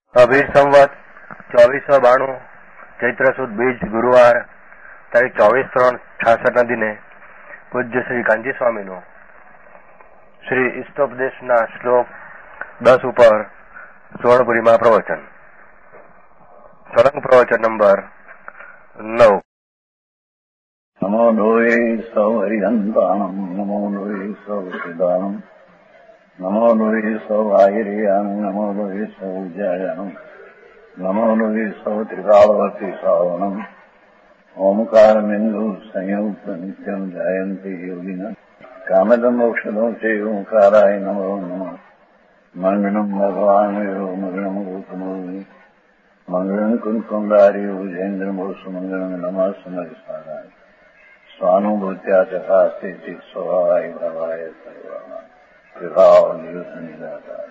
અભિ સંવત 2492 ચૈત્ર સુદ બીજ ગુરુવાર તારીખ 24/3/66 દિને પૂજ્ય શ્રી કાંજી સ્વામીનું શ્રી ઇષ્ટોપદેશના શ્લોક 10 ઉપર સુવર્ણપુરીમાં પ્રવચન. સળંગ પ્રવચન નંબર 9. નમો લોહે સૌ હરિહંતાણમ, નમો લોહે સૌ સિદાનમ, નમો લોહે સૌ આયર્યાનમ, નમો લોહે સૌ જયાનમ, નમો લોહે સૌ ત્રિકાળવતી શ્રાવણમ. ઓમકારમિંદુ સંયુક્ત નિત્યમ જાયંતિ યોગિના કામદમ મોક્ષદો છે ઓંકારાય નમો નમઃ. મંગળમ ભગવાન મંગળમ ગૌતમોની મંગળમ કુંકુંડારી ઉજેન્દ્રમો સુમંગળમ નમઃ સમરિસ્વારાય સ્વાનુભૂત્યા ચકાસ્તે સ્વભાવાય ભાવાય સર્વાના વિભાવ નિયુત નિરાકાર.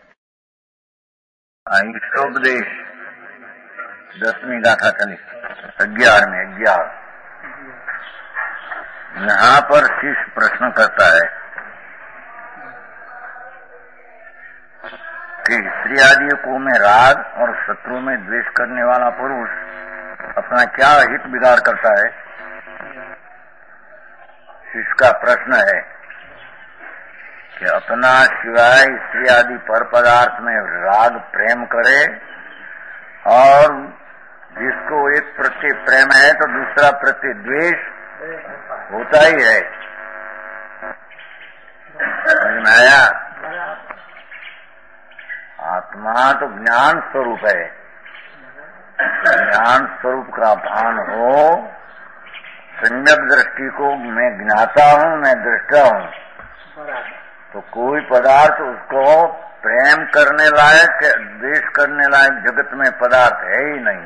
આ ઈષ્ટોપદેશ 10वीं गाथा चली 11 में 11. यहाँ पर शिष्य प्रश्न करता है कि स्त्री आदि में राग और शत्रु में द्वेष करने वाला पुरुष अपना क्या हित बिगाड़ करता है. शिष्य का प्रश्न है कि अपना सिवाय स्त्री आदि पर पदार्थ में राग प्रेम करे और जिसको एक प्रति प्रेम है तो दूसरा प्रति द्वेष होता ही है. समझ में आया. आत्मा तो ज्ञान स्वरूप है. ज्ञान स्वरूप का भान हो, सम्यक दृष्टि को मैं ज्ञाता हूँ, मैं दृष्टा हूँ, तो कोई पदार्थ उसको प्रेम करने लायक, द्वेष करने लायक जगत में पदार्थ है ही नहीं.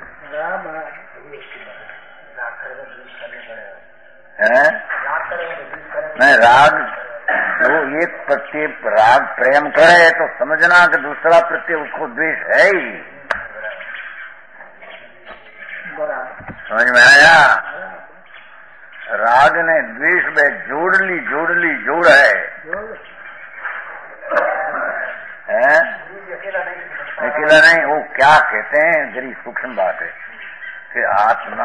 है नहीं. राग जो एक प्रति राग प्रेम करे तो समझना कि दूसरा प्रति उसको द्वेष है ही. समझ में आया. राग ने द्वेष में जोड़ है. अकेला नहीं. वो क्या कहते हैं, जरी सूक्ष्म बात है कि आत्मा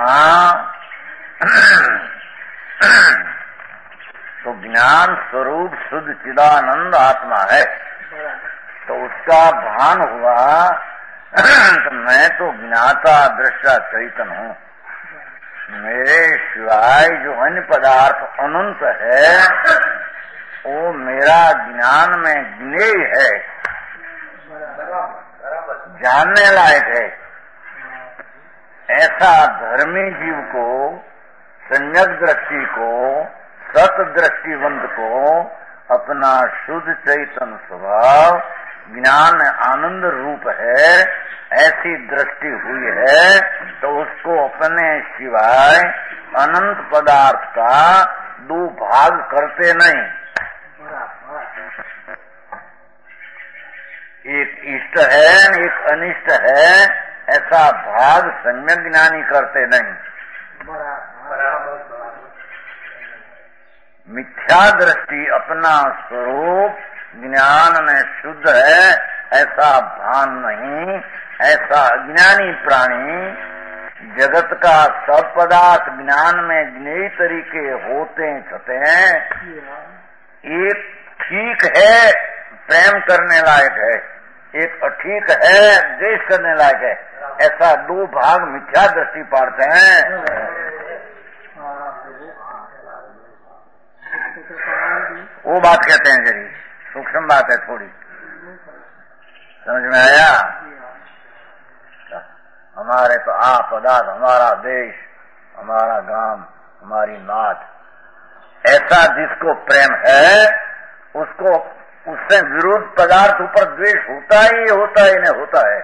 तो ज्ञान स्वरूप शुद्ध चिदानंद आत्मा है. तो उसका भान हुआ तो मैं तो ज्ञाता दृष्टा चैतन हूँ. मेरे सिवाय जो अन्य पदार्थ अनंत है वो मेरा ज्ञान में ज्ञेय है, जानने लायक है. ऐसा धर्मी जीव को, सम्यक दृष्टि को, सत दृष्टिवंत को अपना शुद्ध चैतन स्वभाव ज्ञान आनंद रूप है, ऐसी दृष्टि हुई है तो उसको अपने सिवाय अनंत पदार्थ का दो भाग करते नहीं. एक इष्ट है, एक अनिष्ट है, ऐसा भाग सम्यक ज्ञानी करते नहीं. मिथ्या दृष्टि अपना स्वरूप ज्ञान में शुद्ध है ऐसा भान नहीं. ऐसा अज्ञानी प्राणी जगत का सब पदार्थ ज्ञान में ज्ञेय तरीके होते छते हैं. एक ठीक है, प्रेम करने लायक है, एक अठीक है, द्वेष करने लायक है. ऐसा दो भाग मिथ्या दृष्टि पाड़ते हैं. वो बात कहते हैं. जरी सूक्ष्म बात है थोड़ी. समझ में आया. हमारे तो पदार्थ, हमारा देश, हमारा गांव, हमारी नाथ, ऐसा जिसको प्रेम है उसको उससे विरोध पदार्थ ऊपर द्वेष होता ही नहीं होता है.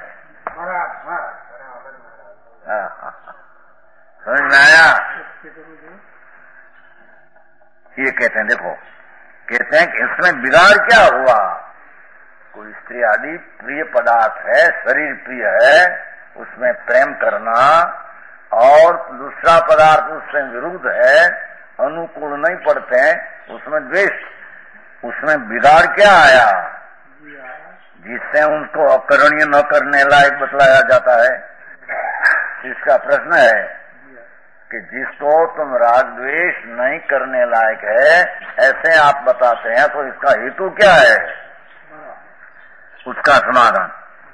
समझ में आया. ये कहते हैं, देखो कहते हैं कि इसमें बिगाड़ क्या हुआ. कोई स्त्री आदि प्रिय पदार्थ है, शरीर प्रिय है, उसमें प्रेम करना और दूसरा पदार्थ उससे विरुद्ध है, अनुकूल नहीं पड़ते हैं, उसमें द्वेष. उसमें बिगाड़ क्या आया. जिससे उनको अकरणीय न करने लायक बतलाया जाता है। इसका प्रश्न है कि जिसको तुम राग द्वेष नहीं करने लायक है ऐसे आप बताते हैं, तो इसका हेतु क्या है? उसका समाधान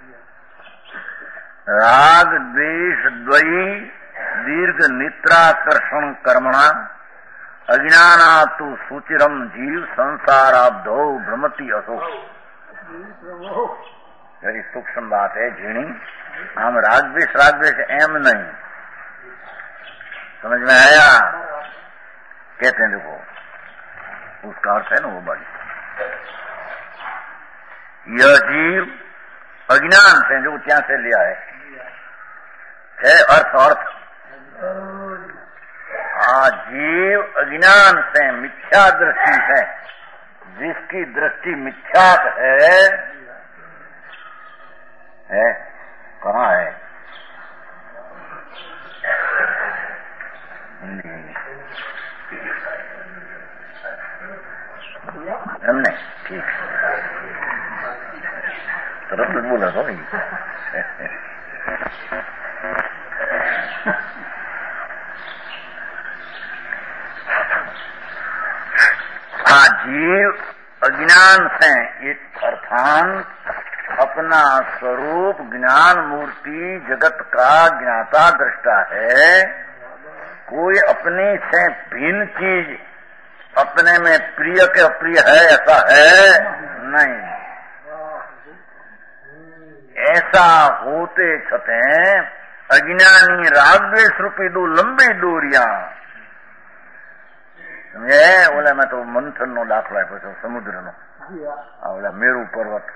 राग द्वेष द्वयी दीर्घ निद्राकर्षण कर्मणा अज्ञानातु सुचिरम जीव संसाराब्धो भ्रमति असो। बड़ी सूक्ष्म बात है झीणी। हम राग द्वेष एम नहीं, समझ में आया? कहते हैं देखो उसका अर्थ है ना वो बड़ी, यह जीव अज्ञान से, जो क्या से लिया है अर्थ जीव अज्ञान से मिथ्या दृष्टि से, जिसकी दृष्टि मिथ्यात है कहाँ है? हमने ठीक तरफ तो बोला तो नहीं। जीव अज्ञान से अर्थात अपना स्वरूप ज्ञान मूर्ति जगत का ज्ञाता दृष्टा है। कोई अपने से भिन्न चीज अपने में प्रिय के अप्रिय है ऐसा है नहीं। ऐसा होते छते अज्ञानी राग द्वेष रूपी दो लंबी दूरियां समझे। बोले मैं तो मंथन नो दाखला पूछो समुद्र नो बोला मेरु पर्वत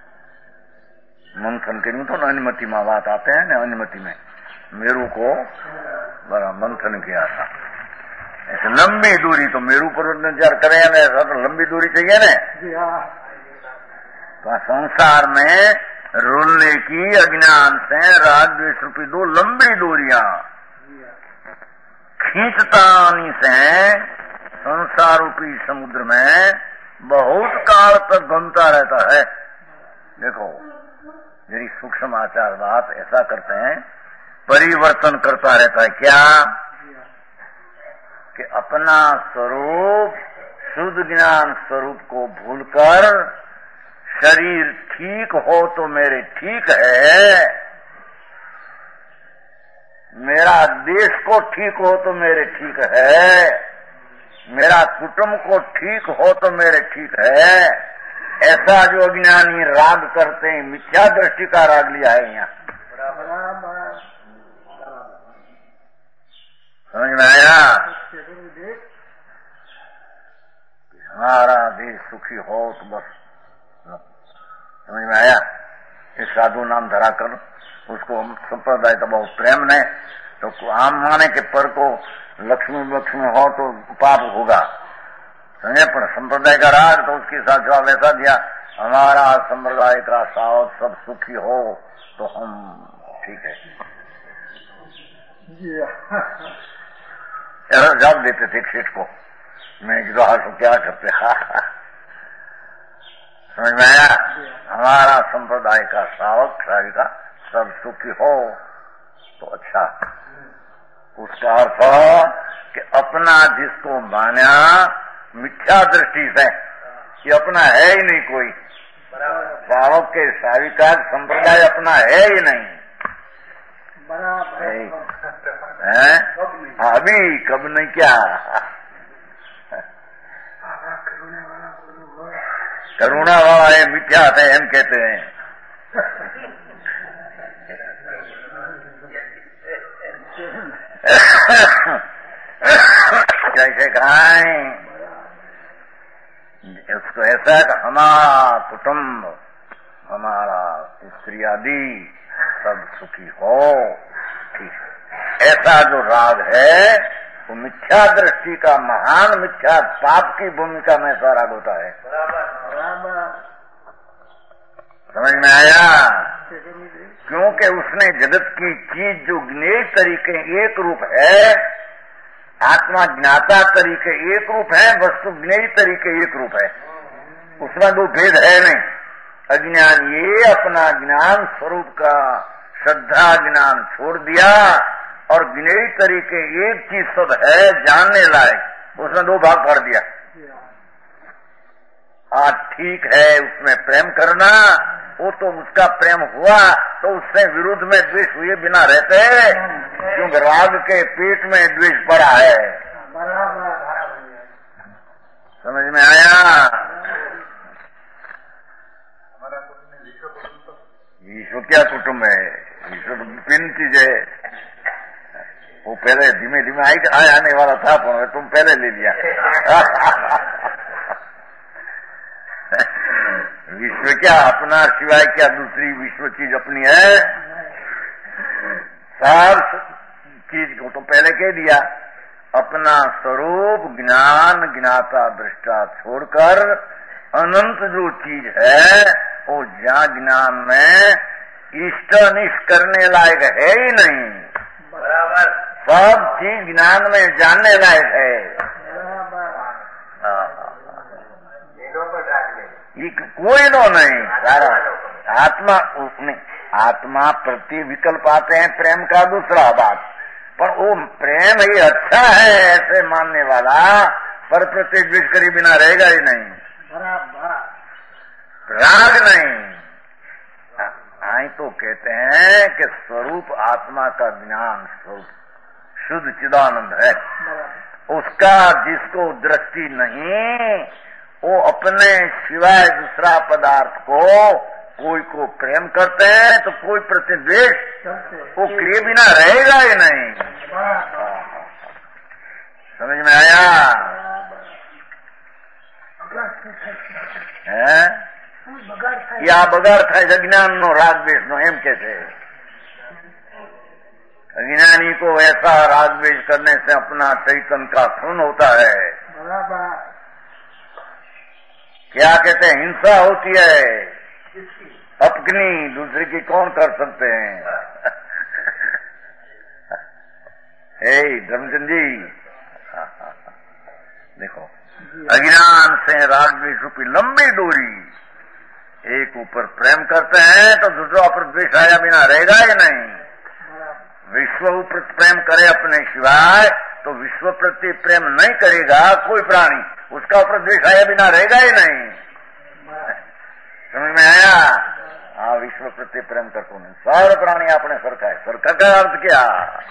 मंथन के तो अनुमति में बात आते हैं ना, अनुमति में मेरु को बड़ा मंथन किया था। ऐसे लंबी दूरी तो मेरु पर्वत ने विचार करें ना, ऐसा तो लंबी दूरी चाहिए ना। तो संसार में रुलने की अज्ञान से राग द्वेष रूपी दो लंबी दूरियां खींचतानी से संसार रूपी समुद्र में बहुत काल तक घूमता रहता है। देखो मेरी सूक्ष्म आचार बात ऐसा करते हैं, परिवर्तन करता रहता है। क्या कि अपना स्वरूप शुद्ध ज्ञान स्वरूप को भूलकर शरीर ठीक हो तो मेरे ठीक है, मेरा देश को ठीक हो तो मेरे ठीक है, मेरा कुटुंब को ठीक हो तो मेरे ठीक है। ऐसा जो अज्ञानी राग करते हैं, मिथ्या दृष्टि का राग लिया है यहाँ। समझ में आया? हमारा देश सुखी हो तो बस, समझ में आया? एक साधु नाम धरा कर उसको संप्रदाय का बहुत प्रेम ने, तो आम माने के पर को लक्ष्मी लक्ष्मी हो तो पाप होगा, समझे? पर संप्रदाय का राग तो उसके साथ जवाब ऐसा दिया, हमारा संप्रदाय का सावध सब सुखी हो तो हम ठीक है। जवाब देते थे सेठ को, मैं तो क्या करते समझ में आया? हमारा संप्रदाय का सावक का सब सुखी हो तो अच्छा। उसका अर्थ कि अपना जिसको माना मिथ्या दृष्टि से कि अपना है ही नहीं कोई, सावक के साविका संप्रदाय अपना है ही नहीं, अभी कब नहीं क्या करुणा वाला है, मिथ्या है हम कहते हैं। कैसे कहें उसको ऐसा कि हमारा कुटुंब हमारा स्त्री आदि सब सुखी हो, ठीक। ऐसा जो राग है वो मिथ्या दृष्टि का महान मिथ्या पाप की भूमिका में ऐसा राग होता है। समझ में आया? क्योंकि उसने जगत की चीज जो ज्ञेय तरीके एक रूप है, आत्मा ज्ञाता तरीके एक रूप है, वस्तु ज्ञेय तरीके एक रूप है, उसमें दो भेद है नहीं। अज्ञान ये अपना ज्ञान स्वरूप का श्रद्धा ज्ञान छोड़ दिया और गिने तरीके एक चीज सब है जानने लायक, उसमें दो भाग कर दिया। हाँ ठीक है, उसमें प्रेम करना, वो तो उसका प्रेम हुआ तो उससे विरुद्ध में द्वेष हुए बिना रहते, क्योंकि राग के पेट में द्वेष पड़ा है। समझ में आया? ईश्वर क्या कुटुंब है? ईश्वर तीन चीज है। वो पहले धीमे धीमे आने वाला था, पर तुम पहले ले लिया। विश्व क्या अपना सिवाय क्या दूसरी विश्व चीज अपनी है? सार चीज को तो पहले कह दिया। अपना स्वरूप ज्ञान ज्ञाता दृष्टा छोड़कर अनंत जो चीज है वो जहाँ ज्ञान में इष्ट अनिष्ट करने लायक है ही नहीं। बराबर सब चीज ज्ञान में जानने लायक है। कोई नो नहीं, सारा आत्मा उसमें आत्मा प्रति विकल्प आते हैं प्रेम का दूसरा बात, पर वो प्रेम ही अच्छा है ऐसे मानने वाला पर प्रति द्वेष करी बिना रहेगा ही नहीं। राग नहीं। आई तो कहते हैं कि स्वरूप आत्मा का ज्ञान स्वरूप शुद्ध चिदानंद है, उसका जिसको दृष्टि नहीं वो अपने सिवाय दूसरा पदार्थ को कोई को प्रेम करते हैं तो कोई प्रति द्वेष वो किए बिना रहेगा ही नहीं। समझ में आया? है या बगार था अज्ञान नो राग द्वेष नो एम कैसे? अज्ञानी को ऐसा राग द्वेष करने से अपना चैतन्य का खून होता है। क्या कहते हैं? हिंसा होती है अपनी, दूसरे की कौन कर सकते हैं? धर्मचंद जी देखो, अज्ञान से राग द्वेष रूपी लंबी डोरी, एक ऊपर प्रेम करते हैं तो दूसरा ऊपर द्वेष आया बिना रहेगा ही नहीं। विश्व ऊपर प्रेम करे अपने सिवाय तो विश्व प्रति प्रेम नहीं करेगा कोई प्राणी, उसका ऊपर द्वेष आया बिना रहेगा ही नहीं। समझ में आया? हाँ, विश्व प्रति प्रेम करते नहीं, सारे प्राणी अपने सरका है। सरका का अर्थ क्या?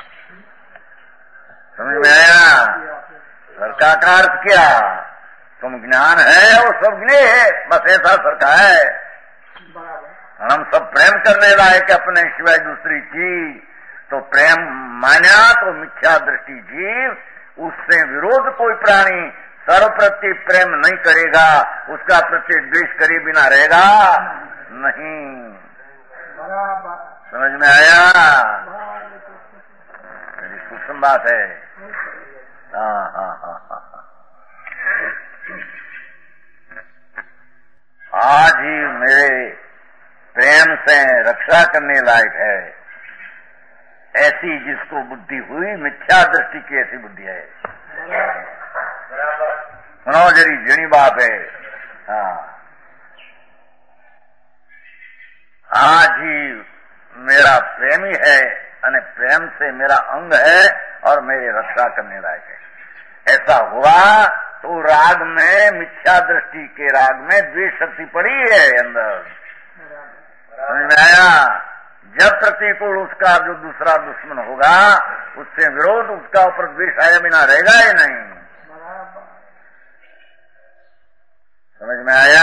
समझ में आया? सरका का अर्थ क्या? तुम ज्ञान है वो सब ज्ञे है, बस ऐसा सरका है। हम सब प्रेम करने लायक अपने सिवाय दूसरी चीज, तो प्रेम माना तो मिथ्या दृष्टि जीव, उससे विरोध कोई प्राणी सर्व प्रति प्रेम नहीं करेगा, उसका प्रति द्वेष करे बिना रहेगा नहीं। समझ में आया? मेरी सूक्ष्म बात है। हाँ। आज ही मेरे प्रेम से रक्षा करने लायक है ऐसी जिसको बुद्धि हुई, मिथ्या दृष्टि की ऐसी बुद्धि है। सुनो जरी जनी बात है। हाँ, आज ही मेरा प्रेमी है और प्रेम से मेरा अंग है और मेरी रक्षा करने लायक है। ऐसा हुआ तो राग में, मिथ्या दृष्टि के राग में द्वेष शक्ति पड़ी है अंदर। समझ में आया? जब प्रतिकूल उसका जो दूसरा दुश्मन होगा उससे विरोध, उसका ऊपर द्वेष आया बिना रहेगा ही नहीं। समझ में आया?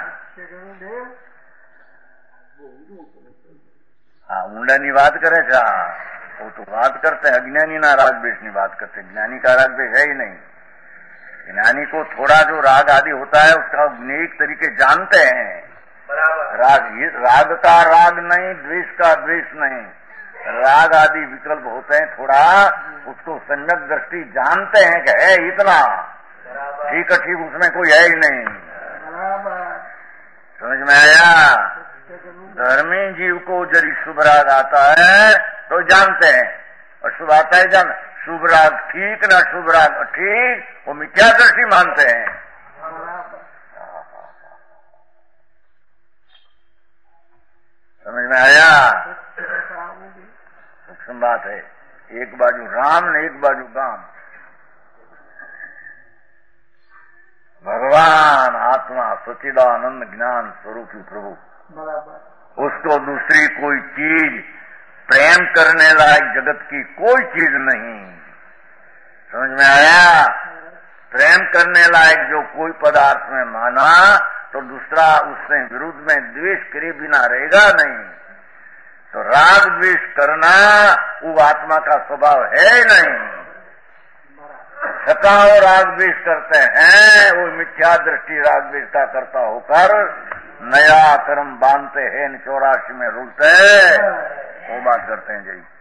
हाँ, ऊंडानी बात करे छा, वो तो बात करते हैं अज्ञानी ना राग द्वेष नहीं बात करते, ज्ञानी का राग द्वेष है ही नहीं। ज्ञानी को थोड़ा जो राग आदि होता है उसका अनेक तरीके जानते हैं। राग का राग नहीं, द्वेष का द्वेष नहीं, राग आदि विकल्प होते हैं, थोड़ा उसको सम्यक दृष्टि जानते हैं कि है इतना, ठीक उसमें कोई है ही नहीं। समझ में आया? धर्मी जीव को यदि शुभ राग आता है तो जानते हैं, और शुभ आता है जान, शुभ राग ठीक ना शुभ राग ठीक, वो मिथ्या दृष्टि मानते हैं। समझ में आया? सूक्ष्म बात है। एक बाजू राम ने एक बाजू काम। भगवान आत्मा सच्चिदानंद ज्ञान स्वरूपी प्रभु, उसको दूसरी कोई चीज प्रेम करने लायक जगत की कोई चीज नहीं। समझ में आया? प्रेम करने लायक जो कोई पदार्थ में माना तो दूसरा उससे विरुद्ध में द्वेष करे बिना रहेगा नहीं। तो राग द्वेष करना वो आत्मा का स्वभाव है नहीं। छठा वो राग द्वेष करते हैं, वो मिथ्या दृष्टि राग द्वेष का करता होकर नया कर्म बांधते हैं, 84 में रुलते वो बात करते हैं। जी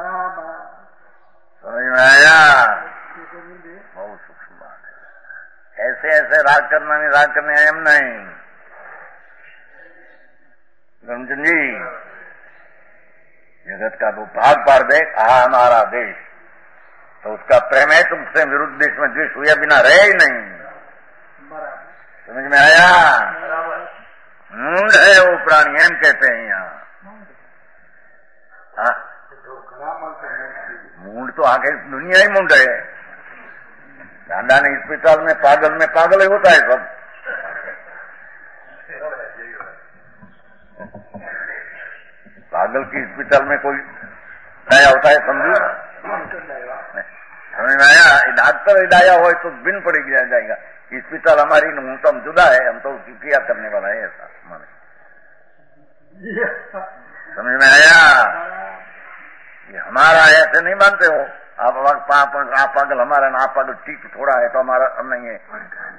समझ में आया? बहुत सूक्ष्म बात है। ऐसे ऐसे राग करना नहीं, राग करने आयम नहीं। गमचंद जी, जगत का दो भाग पार देख, हमारा देश, तो उसका प्रेम है, तुमसे विरुद्ध देश में द्वेष हुआ बिना रहे ही नहीं। समझ में आया? मूंड है वो प्राणी, हम कहते हैं यहाँ। मूंड तो आगे दुनिया ही मूंड है। डांडा ने अस्पताल में पागल ही होता है सब। पागल की अस्पताल में कोई डाया होता है, समझू? समझ में आया? डॉक्टर डाया हो तो बिन पड़ी जाएगा। अस्पताल हमारी न्यूनतम जुदा है, हम तो उसकी क्रिया करने वाला है, ऐसा माने। समझ में आया? ये हमारा ऐसे नहीं मानते हो आप पागल हमारा ना, आप पागल ठीक थोड़ा है तो हमारा नहीं है।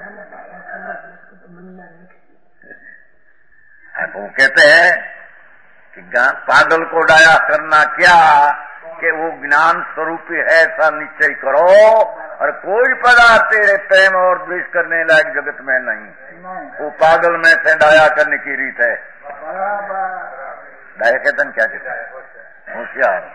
वो कहते हैं कि पागल को डाया करना क्या कि वो ज्ञान स्वरूपी है ऐसा निश्चय करो, और कोई पदार्थ तेरे प्रेम और द्वेष करने लायक जगत में नहीं। वो पागल में से डाया करने की रीत है। डाया कहते क्या कहते हैं? होशियार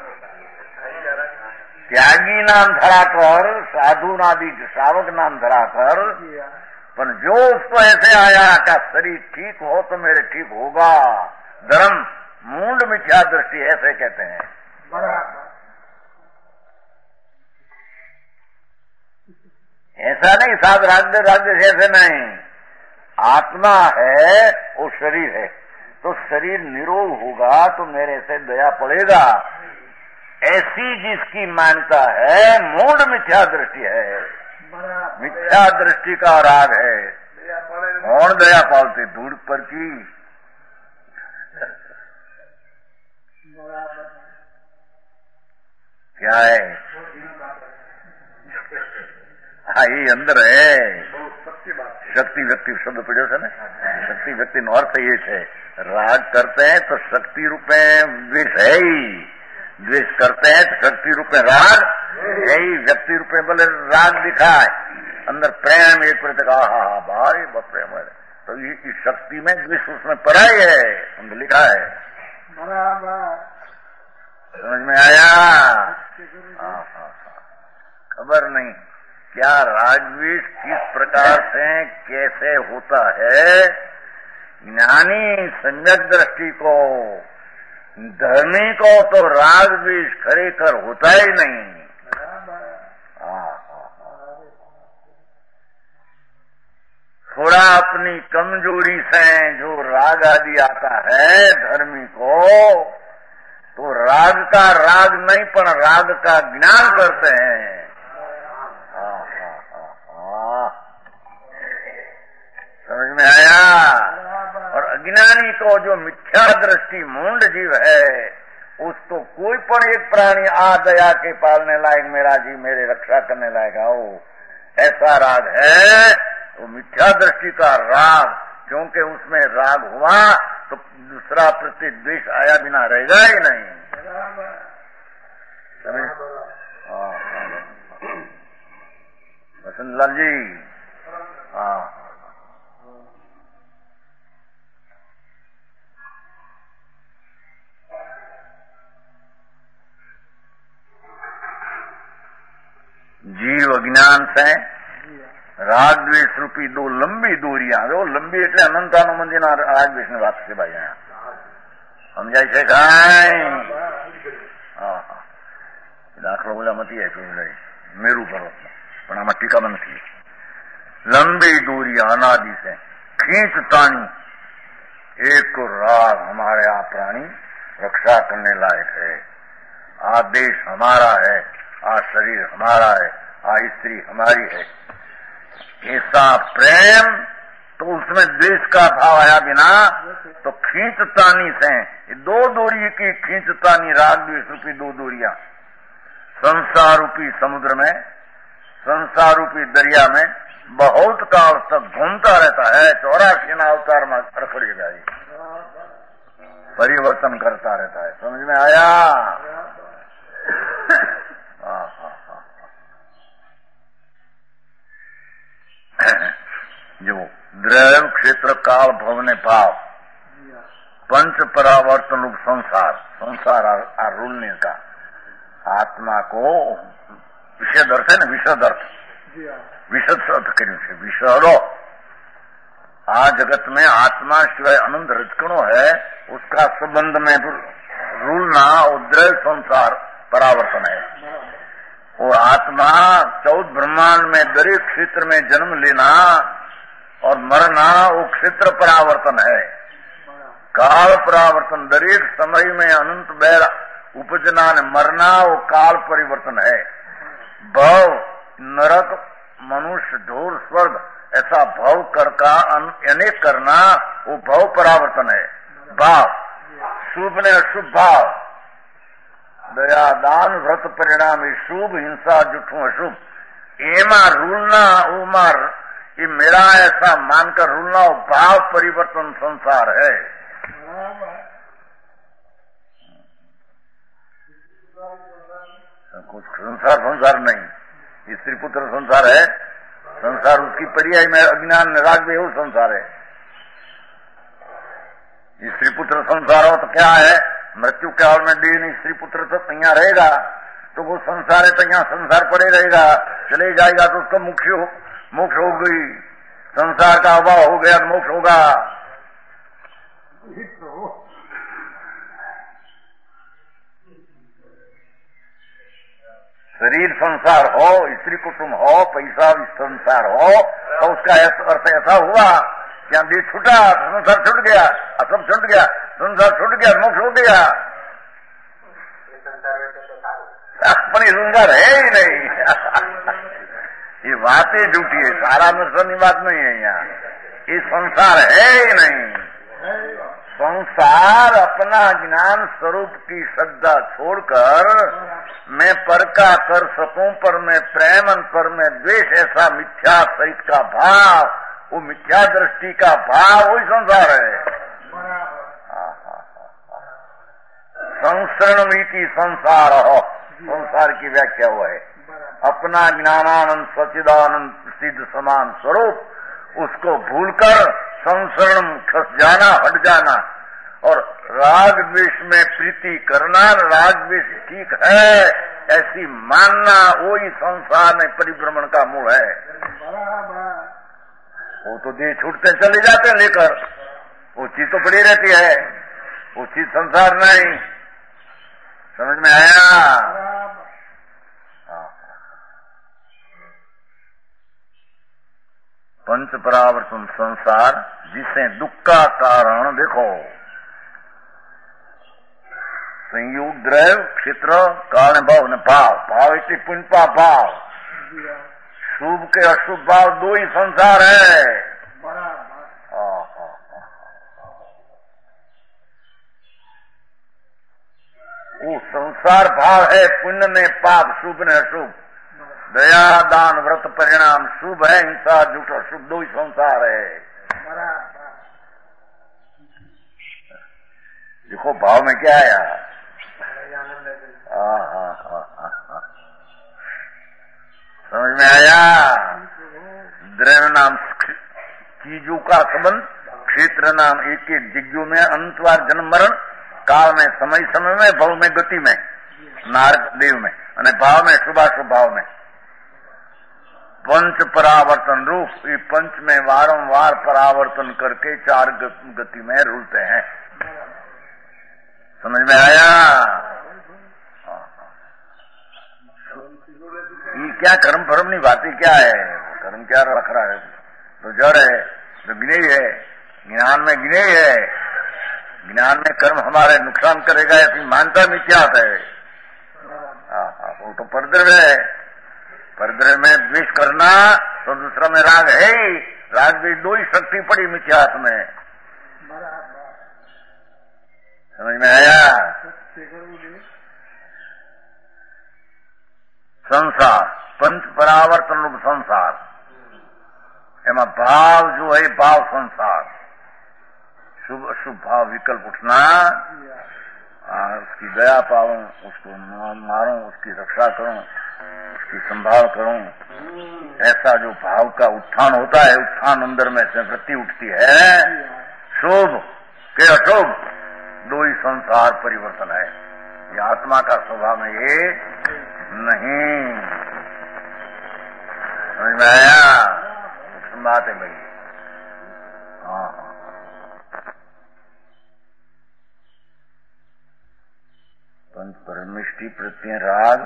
त्यागी नाम धराकर, साधु नादि श्रावक नाम धराकर, पर जो उसको ऐसे आया क्या शरीर ठीक हो तो मेरे ठीक होगा, धर्म मूंड मिथ्या दृष्टि, ऐसे कहते हैं। ऐसा नहीं साध राज्य ऐसे नहीं। आत्मा है वो शरीर है, तो शरीर निरोग होगा तो मेरे से दया पड़ेगा, ऐसी जिसकी मान्यता है मूढ़ मिथ्या दृष्टि है। मिथ्या दृष्टि का राग है। कौन दया पालते? धूड़ पर की। क्या है? ये अंदर है। शक्ति व्यक्ति शब्द पढ़ो से ना, शक्ति व्यक्ति नो अर्थ ये है, राग करते हैं तो शक्ति रूप में द्वेष है ही, द्वेष करते हैं तो शक्ति रूप में राग है ही। व्यक्ति रूप में बोले राग दिखा है, अंदर प्रेम एक प्रति भारी बहुत प्रेम है, तो ये शक्ति में द्वेष उसमें पड़ा ही है, अंदर लिखा है। समझ में आया? खबर नहीं क्या रागद्वेष किस प्रकार से कैसे होता है। ज्ञानी सम्यक दृष्टि को, धर्मी को तो रागद्वेष खरे कर होता ही नहीं। थोड़ा अपनी कमजोरी से जो राग आदि आता है धर्मी को, तो राग का राग नहीं पर राग का ज्ञान करते हैं। समझ में आया? और अज्ञानी को जो मिथ्या दृष्टि मूंड जीव है, उसको कोई पण एक प्राणी आ दया के पालने लायक, मेरा जीव मेरे रक्षा करने लायक आओ, ऐसा राग है। वो मिथ्या दृष्टि का राग, क्योंकि उसमें राग हुआ तो दूसरा प्रति द्वेष आया बिना रहेगा ही नहीं। वसंत लाल जी, हाँ, जीव अज्ञान से राग द्वेष रूपी दो लंबी दूरियां, वो लंबी એટલે અનંતાનો મંદિરના રાગ દ્વેષની વાત છે ભાઈ। સમજાય છે કાંઈ? હા હા, દાખલો બોલા મતી આપ્યો મેરુ પર્વતમાં, પણ આમાં ટીકામાં નથી. लंबी दूरी अनादि से खींचतानी एक राग हमारे आ प्राणी रक्षा करने लायक है. आ देश हमारा है, आ शरीर हमारा है, आ स्त्री हमारी है. ऐसा प्रेम तो उसमें द्वेष का भाव आया बिना तो खींचतानी से दो दूरी की खींचतानी राग द्वेष रूपी दो दूरियां संसार रूपी समुद्र में, संसार रूपी दरिया में बहुत काल तक घूमता रहता है. 84 अवतार में रखड़ेगा, परिवर्तन करता रहता है. समझ में आया? जो द्रव्य क्षेत्र काल भवने भाव पंच परावर्तन रूप संसार, संसार आ रूलने का आत्मा को विषद अर्थ है ना, विशद अर्थ, विशद अर्थ કર્યું છે. વિષરો आ जगत में आत्मा शिवाय अनंत रजकणों है, उसका संबंध में रूलना उद्रव संसार परावर्तन है. और आत्मा 14 ब्रह्मांड में दरेक क्षेत्र में जन्म लेना और मरना वो क्षेत्र परावर्तन है. काल परावर्तन दरेक समय में अनंत बैर उपजना ने मरना वो काल परिवर्तन है. भव नरक मनुष्य ढोर स्वर्ग ऐसा भव कर का अनेक करना वो भव परावर्तन है. भाव शुभ ने अशुभ भाव, दया दान व्रत परिणाम शुभ, हिंसा जुठू अशुभ, एमा रूलना उमर ये मेरा ऐसा मानकर रूलना वो भाव परिवर्तन संसार है. कुछ संसार संसार नहीं, स्त्री पुत्र संसार है. संसार उसकी पर्याय में अज्ञान राग भी वो संसार है. स्त्री पुत्र संसार हो तो क्या है? मृत्यु काल में देह स्त्री पुत्र तो यहाँ रहेगा, तो वो संसार है तो यहाँ संसार पड़े रहेगा. चले जाएगा तो उसका मोक्ष हो गई. संसार का अभाव हो गया तो मोक्ष होगा. शरीर संसार हो, स्त्री कुटुंब हो, पैसा संसार हो, तो उसका अर्थ ऐसा हुआ क्या देह छूटा तो संसार छूट गया, सब छूट गया, संसार छूट गया, मोक्ष हो गया. पण ये संसार है ही नहीं. ये बातें झूठी है, सारा मिश्रण की बात नहीं है. यहाँ ये संसार है ही नहीं. संसार अपना ज्ञान स्वरूप की श्रद्धा छोड़कर मैं पर का कर सकूं, पर मैं प्रेम पर मैं द्वेष, ऐसा मिथ्या सहित का भाव, वो मिथ्या दृष्टि का भाव वही संसार है. संसरणमिति संसार हो, संसार की व्याख्या हुआ है अपना ज्ञानानंद सच्चिदानंद सिद्ध समान स्वरूप, उसको भूलकर संसरण खस जाना, हट जाना और राग द्वेष में प्रीति करना. राग द्वेष ठीक है ऐसी मानना, वो ही संसार में परिभ्रमण का मूल है. वो तो देह छूटते चले जाते हैं लेकर, वो चीज तो पड़ी रहती है, वो चीज संसार नहीं. समझ में आया? पंच परावर्तन संसार जिसे दुख का कारण देखो. संयोग द्रव्य क्षेत्र कारण भाव ने भाव, भाव इतनी पुण्य भाव, शुभ के अशुभ भाव दो ही संसार है. वो संसार भाव है पुण्य में पाप, शुभ ने अशुभ, दया दान व्रत परिणाम शुभ है, हिंसा झूठ अशुभ दो ही संसार है. देखो भाव में क्या आया? समझ में आया? द्रव्य नाम चीजों का संबंध, क्षेत्र नाम एक एक जिज्ञों में अंतवार जन्म मरण, काल में समय समय में, भव में गति में, नारक देव में, और भाव में शुभाशुभ भाव में. पंच परावर्तन रूप, ये पंच में वारंवार परावर्तन करके चार गति में रुलते हैं. समझ में आया? ये क्या कर्म फर्म बातें क्या है? कर्म क्या रख रहा है? तो जड़ है, तो ज्ञेय है, ज्ञान में ज्ञेय है, ज्ञान में कर्म हमारे नुकसान करेगा ऐसी मानता मिथ्यात है। वो तो परद्रव्य है। परद्रव्य में द्वेष करना तो दूसरा में राग है ही। राग भी दो ही शक्ति पड़ी मिथ्यात में। समझ में आया? संसार पंच परावर्तन रूप संसार एमा भाव जो है भाव संसार, शुभ अशुभ भाव विकल्प उठना, उसकी दया पाऊं, उसको मारूं, उसकी रक्षा करूं, उसकी संभाल करूं, ऐसा जो भाव का उत्थान होता है, उत्थान अंदर में से वृत्ति उठती है। शुभ के अशुभ दो ही संसार परिवर्तन है। ये आत्मा का स्वभाव में ये नहीं। समझ में आया? बात है भाई। हाँ, पंच परमिष्टि प्रत्यय राग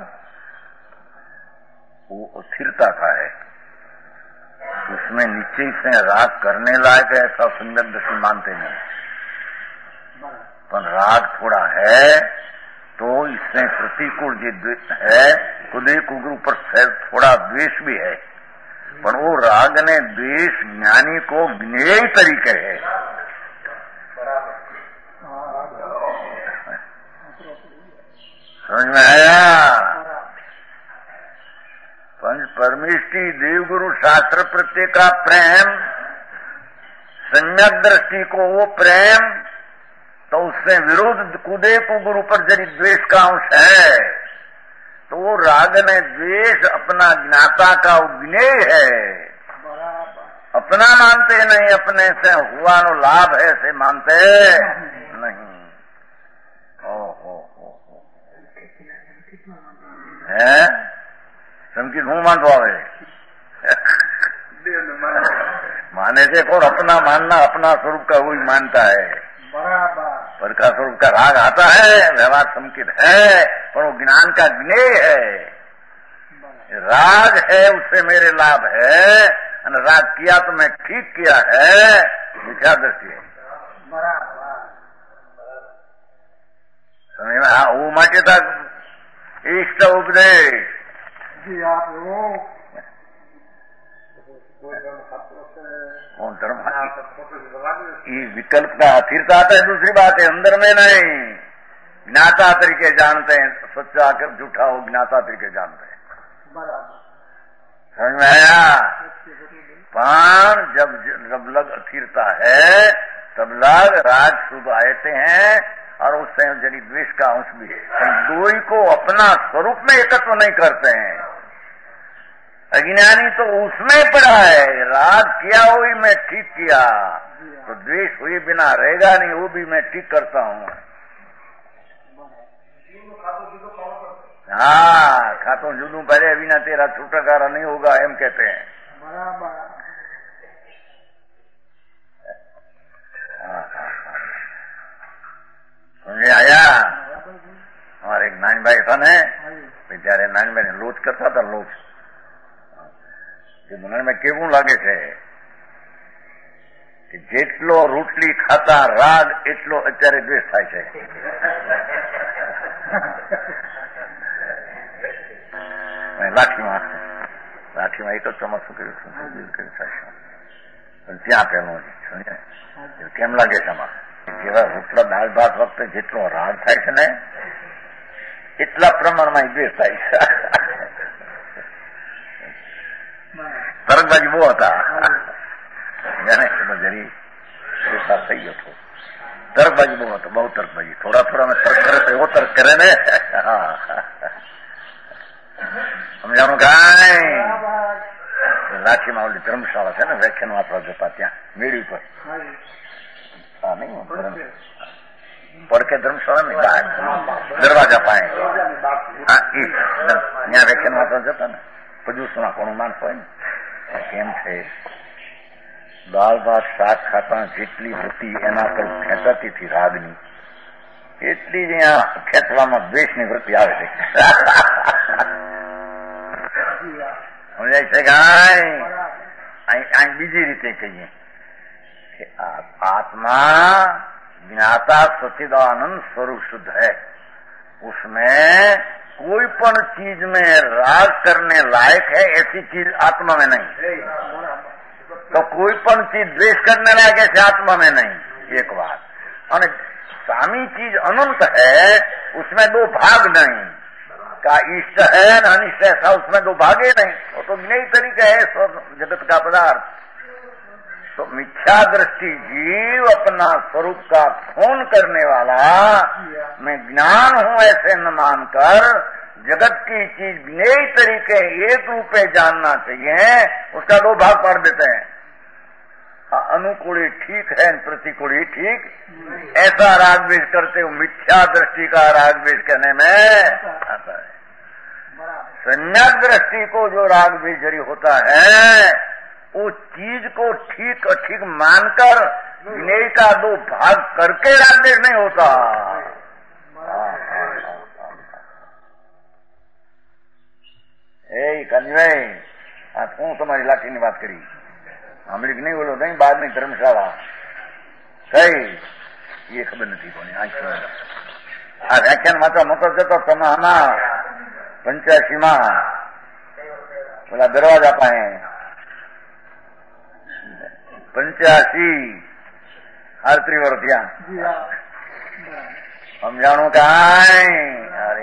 वो स्थिरता का है। उसमें निश्चय से राग करने लायक है ऐसा सुंदर दृष्टि मानते नहीं। पर राग थोड़ा है तो इसमें प्रतिकूल जो है कुदे कुगुरु पर थोड़ा द्वेष भी है, पर वो राग ने द्वेष ज्ञानी को ज्ञेय तरीके है। समझ में आया? पंच परमिष्टि देवगुरु शास्त्र प्रत्यय का प्रेम, सम्यक दृष्टि को वो प्रेम, तो उससे विरोध कुदे को गुरु पर यदि द्वेष का अंश है तो वो राग ने द्वेष अपना ज्ञाता का ज्ञेय है। अपना मानते नहीं, अपने से हुआ नो लाभ है से मानते नहीं। हो है समझी हूं मानतो आवे माने से कौन अपना मानना, अपना स्वरूप का वही मानता है। पर का स्वरूप का राग आता है, व्यवहार संकित है, पर वो ज्ञान का ज्ञेय है। राग है उससे मेरे लाभ है, राग किया तो मैं ठीक किया है, मिथ्या दृष्टि है। समझ में? हाँ, वो माटे तक इष्ट उपदेश जी आप कौन धर्म ये विकल्प का स्थिरता आता है। दूसरी बात है अंदर में नहीं, ज्ञाता तरीके जानते हैं, सच्चा कर झूठा हो ज्ञाता तरीके जानते हैं। समझ में आया? पान जब लग स्थिरता है तब लग राग शुभ आते हैं और उससे जनी द्वेष का अंश भी है। दो ही को अपना स्वरूप में एकत्व नहीं करते हैं। अज्ञानी तो उसमें पड़ा है, राग किया हुई मैं ठीक किया तो द्वेष हुए बिना रहेगा नहीं, वो भी मैं ठीक करता हूँ। हाँ, खातो जुदू पहले बिना तेरा छुटकारा नहीं होगा एम कहते हैं। समझे आया? हमारे एक नानी भाई था ने, बेचारे नानी भाई ने लोच करता था। लोच મને કેવું લાગે છે કે જેટલો રોટલી ખાતા રાગ એટલો અત્યારે દ્વેષ થાય છે. લાઠીમાં એક જ ચોમાસું કર્યું પણ ત્યાં પેલું કેમ લાગે છે આમાં? જેવા રોટલા દાળ ભાત વખતે જેટલો રાગ થાય છે ને એટલા પ્રમાણમાં દ્વેષ થાય છે. તરકબાજી બહુ હતા જરી થઈ ગયો હતો. તરકબાજી બહુ હતો, બહુ તરકબાજી. થોડા થોડા મેં તર્ક કરે તો એવો તર્ક કરે ને સમજાણું કાંઈ. લાઠીમાં ઓલી ધર્મશાળા છે ને વ્યાખ્યાન વાંચવા જતા ત્યાં મેળી ઉપર. હા નહીં પડકે ધર્મશાળા ની બહાર દરવાજા પાસે ત્યાં વ્યાખ્યાન વાંચવા જતા ને પ્રદૂષણ કોનું માનસ હોય ને કેમ છે દાળ ભાત શાક ખાતા જેટલી હતી એના પર ખેંચાતી હતી રાગની. એટલી જ અહીંયા ખેંચવામાં દ્વેષની વૃત્તિ આવે છે. સમજાય છે કે અહીં બીજી રીતે કહીએ कि आत्मा ज्ञाता सच्चिदानंद स्वरूप शुद्ध है, उसमें कोई पण चीज में राग करने लायक है ऐसी चीज आत्मा में नहीं, तो कोई पण चीज द्वेष करने लायक ऐसी आत्मा में नहीं. एक बात. और सामी चीज अनंत है, उसमें दो भाग नहीं, का इष्ट है न अनिष्ट ऐसा उसमें दो भागे नहीं, वो तो नई तरीका है जगत का पदार्थ. तो मिथ्या दृष्टि जीव अपना स्वरूप का खून करने वाला, मैं ज्ञान हूं ऐसे न मानकर जगत की चीज नई तरीके एक रूपे जानना चाहिए, उसका दो भाग पाड़ देते हैं. अनुकूली ठीक है, प्रतिकूली ठीक, ऐसा राग द्वेष करते हो. मिथ्या दृष्टि का राग द्वेष कहने में आता है. सम्यक दृष्टि को जो राग द्वेष जरी होता है, वो चीज को ठीक अठीक मानकर ज्ञेय का दो भाग करके राग द्वेष नहीं होता. कंजभाई, હું તમારી લાઠીની વાત કરી સાંભળી કે નહીં? બોલો નહીં, બહારની ધર્મશાળા કઈ એ ખબર નથી કોની. આ વ્યાખ્યાન વાંચવા મોટો જતો તમારા 85 પેલા દરવાજા પાસે 85 આરત્રી વર્ષ ત્યાં સમજાણું કાંઈ. અરે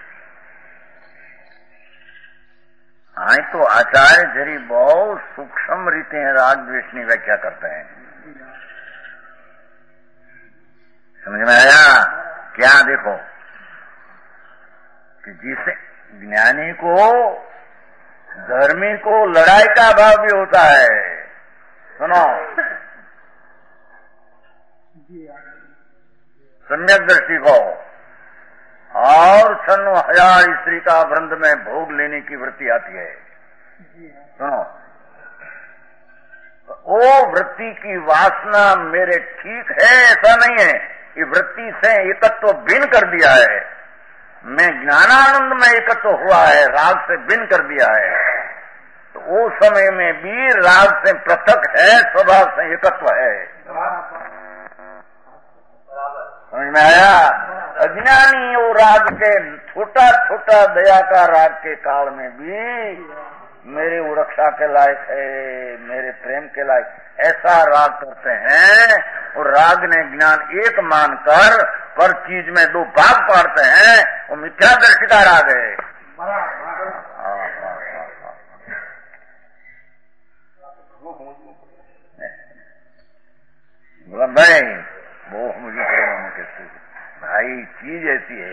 हाँ, तो आचार्य जरी बहुत सूक्ष्म रीते राग द्वेष की व्याख्या करते हैं. समझ में आया क्या? देखो कि जिसे ज्ञानी को धर्मी को लड़ाई का भाव भी होता है. सुनो, सम्यक दृष्टि को और 96,000 स्त्री का वृंद में भोग लेने की वृत्ति आती है. सुनो, वो वृत्ति की वासना मेरे ठीक है ऐसा नहीं है, ये वृत्ति से एकत्व भिन्न कर दिया है. मैं ज्ञानानंद में एकत्व हुआ है, राग से भिन्न कर दिया है. तो वो समय में भी राग से पृथक है, स्वभाव से एकत्व है. समझ में आया? अज्ञानी वो राग के छोटा छोटा दया का राग के काल में भी मेरे वो रक्षा के लायक है, मेरे प्रेम के लायक, ऐसा राग करते हैं. और राग ने ज्ञान एक मानकर पर चीज में दो भाग पाड़ते हैं, वो मिथ्या दृष्टि का राग है. बोला भाई वो मुझे करेगा कैसे भाई, चीज ऐसी है.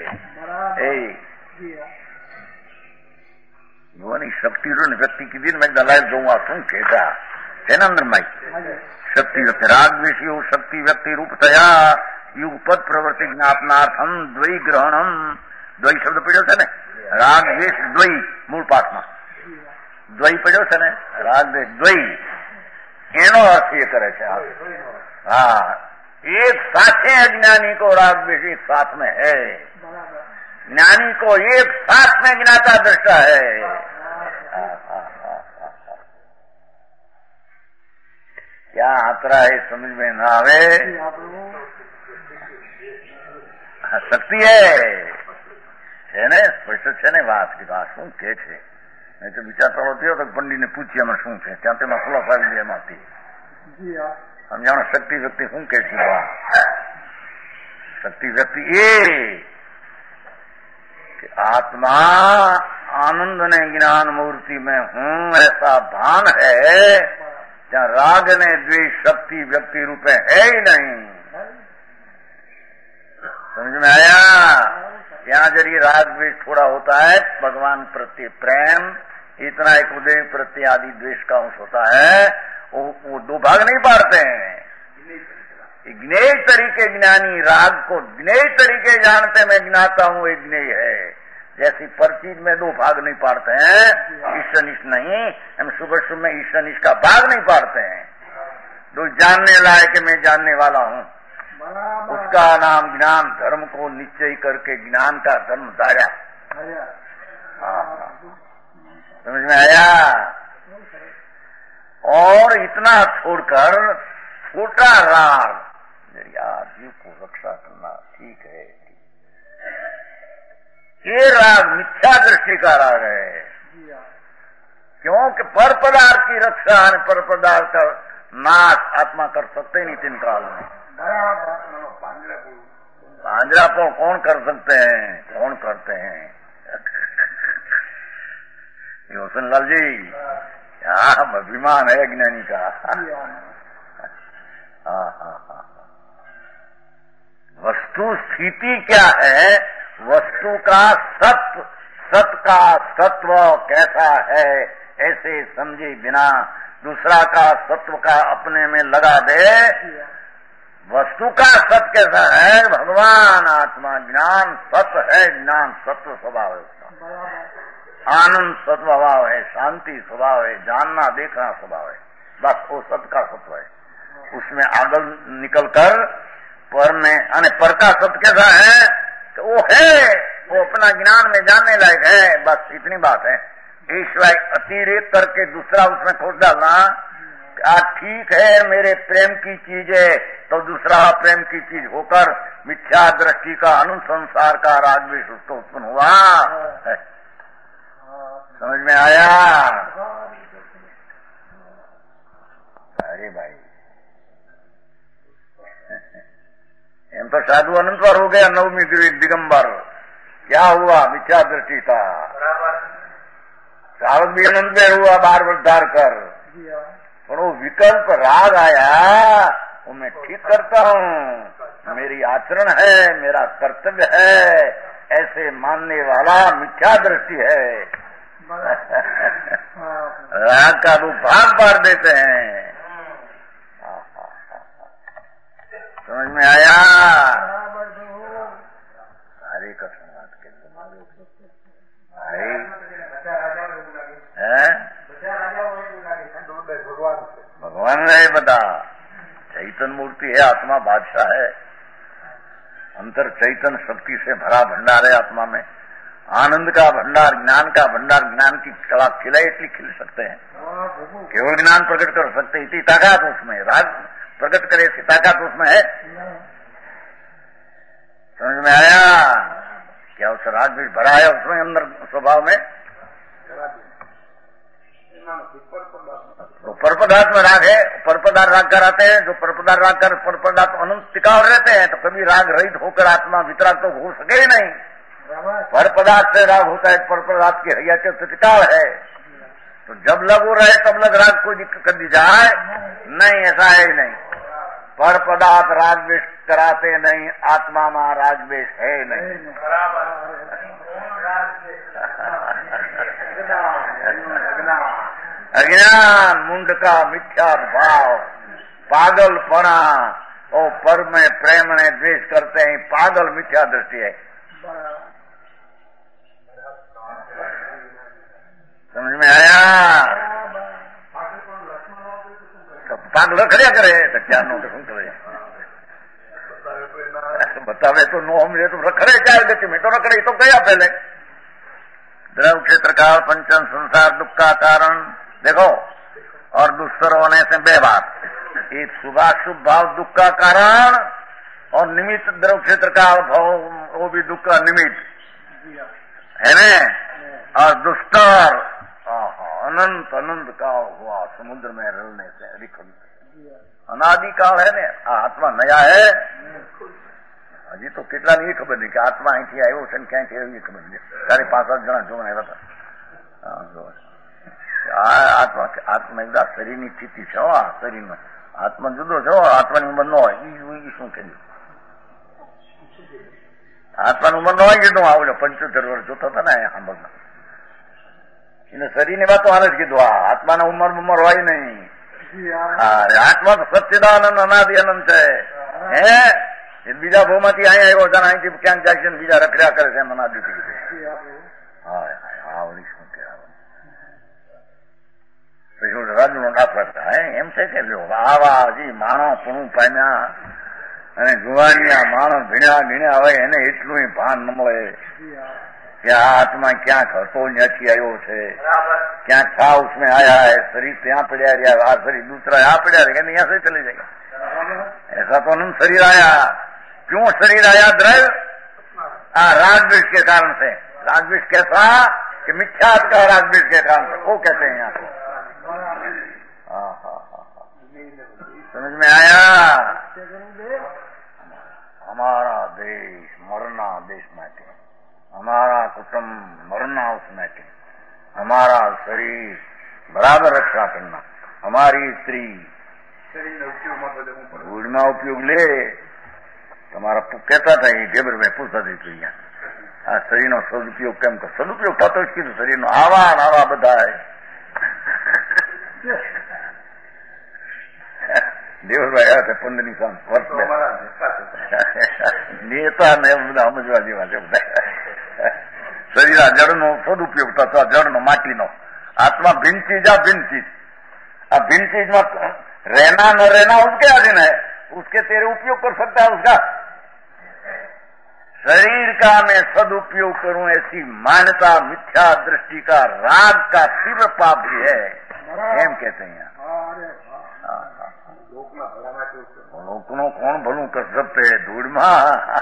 ભગવાનની શક્તિ વ્યક્તિ કીધી ને, મેં દલાલ જોઉં આ શું કહેતા છે ને અંદર માઈ શક્તિ વ્યક્તિ રાગ દ્વેષી શક્તિ વ્યક્તિ રૂપ થયા યુગપદ પ્રવૃત્તિ જ્ઞાપનાર્થમ દ્વૈ ગ્રહણમ. દ્વૈ શબ્દ પડ્યો છે ને, રાગ દ્વેષ દ્વૈ મૂળ પાઠમાં દ્વૈ પડ્યો છે ને, રાગ દ્વેષ દ્વૈ, એનો અર્થ એ કરે છે. हाँ, एक साथ है अज्ञानी को राग द्वेष एक साथ में है, ज्ञानी को एक साथ में ज्ञाता दृष्टा है. क्या आतरा है समझ में ना आवे? शक्ति है ने स्पष्ट છે ને વાત की बात શું કે છે? નહીં તો વિચારતો થયો તો પંડિતને પૂછીએ એમાં શું છે, ત્યાં તેમાં ખુલાસો આવી જાય એમાંથી. સમજાણો શક્તિ વ્યક્તિ શું કે છે? शक्ति व्यक्ति ये कि आत्मा आनंद ने ज्ञान मूर्ति में हूं ऐसा भान है, क्या राग ने द्वेष शक्ति व्यक्ति रूपे है ही नहीं. समझ में आया? यहाँ जरिए राग द्वेष थोड़ा होता है, भगवान प्रति प्रेम इतना एक उदय प्रति आदि द्वेष का अंश होता है, वो दो भाग नहीं पाड़ते हैं. ज्ञेय तरीके ज्ञानी राग को ज्ञेय तरीके जानते मैं ज्ञाता हूं, एक ज्ञेय है. जैसी पर चीज में दो भाग नहीं पाड़ते हैं, ईश्वर निष्ठ नहीं, हम सुबह सुबह में ईश्वर निष्ठ का भाग नहीं पाड़ते हैं. जो जानने लायक मैं जानने वाला हूं, उसका नाम ज्ञान धर्म को निश्चय करके ज्ञान का धर्म धारा। समझ में आया? और इतना छोड़कर छोटा राग, यार जीव को रक्षा करना ठीक है, ये राग मिथ्या दृष्टि का राग है। क्योंकि पर पदार्थ की रक्षा, पर पदार्थ का नाश आत्मा कर सकते ही नहीं तीन काल में। पांजरापोड़ कौन कर सकते हैं? कौन करते हैं? होसन लाल जी, यहाँ अभिमान है ज्ञानी का। वस्तु स्थिति क्या है? वस्तु का सत्व, सत का सत्व कैसा है ऐसे समझे बिना दूसरा का सत्व का अपने में लगा दे। वस्तु का सत्य कैसा है? भगवान आत्मा ज्ञान सत्य है, ज्ञान सत्व स्वभाव है उसका, आनंद सत्व स्वभाव है, शांति स्वभाव है, जानना देखना स्वभाव है, बस वो सत्य का सत्व है। उसमें आगे निकलकर पर में पर का सत्य कैसा है? तो वो है, वो अपना ज्ञान में जानने लायक है, बस इतनी बात है। ईश्वर अतिरेक करके दूसरा उसमें खोज डालना, ठीक है मेरे प्रेम की चीज है तो दूसरा प्रेम की चीज होकर मिथ्या दृष्टि का अनुसंसार का राग द्वेष उसको उत्पन्न हुआ। समझ में आया? अरे भाई हम तो साधु अनंतवार हो गया, नवमी दिगंबर, क्या हुआ? मिथ्या दृष्टि था। सावक भी अनंत में हुआ बार बार धार कर, पर वो विकल्प राग आया, वो मैं ठीक करता हूँ, मेरी आचरण है, मेरा कर्तव्य है, ऐसे मानने वाला मिथ्या दृष्टि है। राग का रूप भाग मार देते हैं। समझ में आया? हरे कृष्ण बात के भगवान रहे बता, चैतन्य मूर्ति है, आत्मा बादशाह है, अंतर चैतन्य शक्ति से भरा भंडार है आत्मा में, आनंद का भंडार, ज्ञान का भंडार, ज्ञान की कला खिलाई इतनी खिल सकते हैं, केवल ज्ञान प्रकट कर सकते, इतनी ताकत उसमें, राग प्रकट करे ऐसी ताकत उसमें है। समझ में आया? क्या उस राग भी भरा है उसमें अंदर स्वभाव में? तो पर पदार्थ में राग है, पर पदार्थ राग कराते हैं, जो पर पदार्थ राग कर पर पदार्थ अनंत टिकाव रहते हैं, तो कभी राग रहित होकर आत्मा वितराग तो हो सके ही नहीं। पर पदार्थ से राग होता है, पर पदार्थ की हैसियत से टिकाव है, तो जब लग हो रहे तब लग राग कोई दिक्कत कर दी जाए नहीं, ऐसा है ही नहीं। पर पदार्थ राग द्वेष कराते नहीं, आत्मा में राग द्वेष है नहीं। अज्ञान मुंड का मिथ्या भाव, पागलपना, और पर में प्रेम ने द्वेष करते हैं, पागल मिथ्या दृष्टि है। समझ में आया? तो पागल रखड़िया करे तो क्या नो तो करे बतावे तो नो हम तो रखड़े क्या गति में तो रखड़े तो गया पहले। द्रव क्षेत्र काल पंचम संसार दुख का कारण देखो, और दुष्कर होने से बेबात, एक शुभाशुभ भाव दुख का कारण और निमित्त द्रव क्षेत्र का भाव वो भी दुख का निमित्त है न। और दुष्कर अनंत अनंत काल हुआ समुद्र में रलने से अनादि काल है ने। आत्मा नया है, हजी तो કેટલા નહીં ખબર નહીં કે આત્મા અહીંથી આવ્યો છે ને ક્યાંથી આવ્યો એ ખબર નહીં. તારે 5-7 જણા જોવા આવ્યા હતા. આત્મા આત્મા એકદા શરીરની સ્થિતિ છે. શરીરમાં આત્મા જુદો છે, આત્માની ઉંમર ન હોય એ શું કહેલું? આત્માની ઉંમર ન હોય કીધું આવડે 75 વર્ષ જોતા હતા ને સાંભળતા એને શરીરની વાતો હાલ જ કીધું. આત્માના ઉંમર હોય નહીં. આત્મા તો સચ્ચિદાનંદ અનાદિ અનંત છે. હે બીજા ભાવમાંથી અહીંયા આવ્યો છે, અહીંથી ક્યાંક જાય છે બીજા રખડ્યા કરે છે અનાદિ થી. આવડી શું કહેવાય? રાજનો દાખલા થાય એમ છે કે આવા હજી માણસ પણ પામ્યા અને જુવાનિયા માણસ ભીણ્યા હોય એને એટલું ભાન ન મળે कि आत्मा क्या खतो न्याची आयो है, क्या था उसमें आया है, शरीर से यहाँ पड़ा रहा, शरीर दूसरा यहाँ पड़ा रहेगा, यहाँ से चले जाएगा। ऐसा तो नहीं शरीर आया। क्यों शरीर आया? द्रव्य रागद्वेष के कारण से। रागद्वेष कैसा कि मिथ्यात्व का रागद्वेष के कारण से, वो कहते हैं यहाँ को। समझ में आया? हमारा देश मरना देश में, हमारा कुटुंब मरना उसमें, हमारा शरीर बराबर रक्षा करना, हमारी स्त्री धूल में उपयोग ले। તમારા કહેતા હતા એ ઢેબર ભાઈ પૂછતા હતી આ શરીરનો સદુપયોગ કેમ કરો? સદુપયોગ થતો જ કીધું શરીરનો આવા નાવા બધા દેવરભાઈ આવ્યા હતા 15ની સામે વર્ષ નેતા ને બધા સમજવા જેવા છે બધા। શરીર આ જળનો સદુપયોગ થતો, આ જળનો માટીનો। आत्मा भिन्न चीज आ भिन्न चीज, अब भिन्न चीज में रहना न रहना उसके अधीन है, उसके तेरे उपयोग कर सकता है उसका। शरीर का मैं सदुपयोग करूं ऐसी मान्यता मिथ्या दृष्टि का राग का तीव्र पाप भी है, एम कहते हैं। लोकनो कौन भलू कर सकते है धूल में।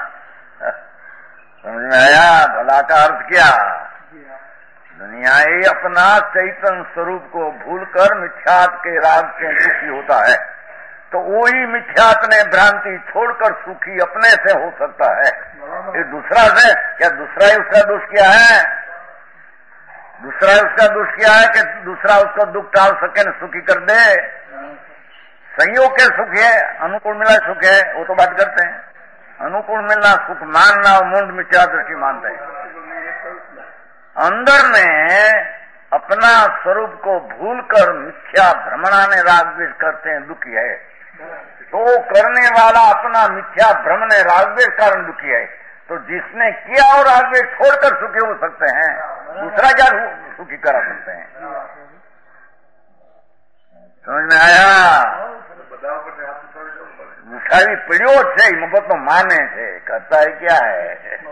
समझ में आया? भला का अर्थ क्या? दुनिया ही अपना चैतन्य स्वरूप को भूलकर मिथ्यात के राग से दुखी होता है, तो वही मिथ्यात ने भ्रांति छोड़कर सुखी अपने से हो सकता है। ये दूसरा से क्या? दूसरा ही उसका दोष क्या है? दूसरा ही उसका दोष क्या है कि दूसरा उसको दुख टाल सके न सुखी कर दे? संयोग के सुख है, अनुकूल मिला सुख है, वो तो बात करते हैं। अनुकूल मिलना सुख मानना और मुंड मिथ्या दृष्टि मानते हैं। अंदर में अपना स्वरूप को भूलकर मिथ्या भ्रमणा ने राग द्वेष करते हैं, दुखी है। तो करने वाला अपना मिथ्या भ्रम ने राग द्वेष कारण दुखी है, तो जिसने किया और राग द्वेष छोड़कर सुखी हो सकते हैं, दूसरा क्या सुखी करा सकते हैं? समझ में आया? उठावी पीड़ियो છે મફત નો માને છે, કરતા है क्या है?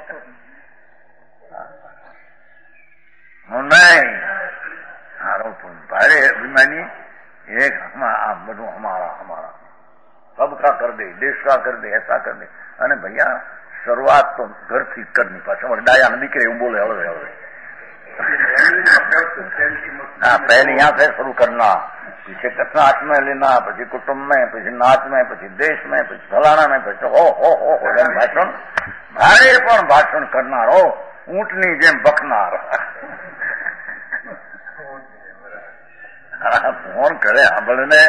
नहीं आरोप भारे अभिमानी एक બધું हमारा हमारा सबका कर दे, देश का कर दे, ऐसा कर दे। अरे भैया शुरुआत तो घर से करनी पाछे डाया न दिखे એવું बोले हवे हवे। हाँ, पहले यहाँ से शुरू करना, पीछे कसनाट में लेना, પછી कुटुंब में, પછી नाच में, પછી देश में, પછી फलाना में, પછી हो भाषण भारे पण भाषण करनारो ऊंटनी जेम बकनार। फोन करे हमने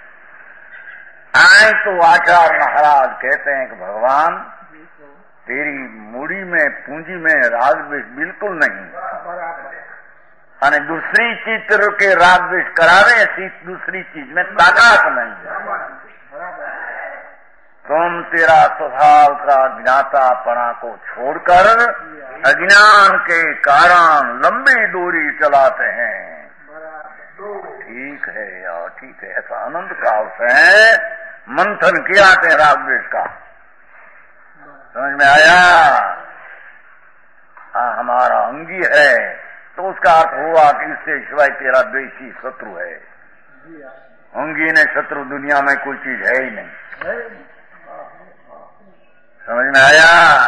आए तो आचार महाराज कहते हैं कि भगवान तेरी मूड़ी में पूंजी में राग द्वेष बिल्कुल नहीं, અને दूसरी चित्र के राग द्वेष करावे ऐसी दूसरी चीज में ताकत नहीं। तुम तेरा स्वभाव का ज्ञातापना को छोड़कर अज्ञान के कारण लंबी दूरी चलाते हैं। ठीक है यार, ठीक है, ऐसा अनंत काल से मंथन किया थे राग द्वेष का। समझ में आया? हाँ, हमारा अंगी है तो उसका अर्थ हुआ कि इससे सिवाय तेरा द्वेषी शत्रु है। अंगी ने शत्रु दुनिया में कोई चीज है ही नहीं। समझ में आया?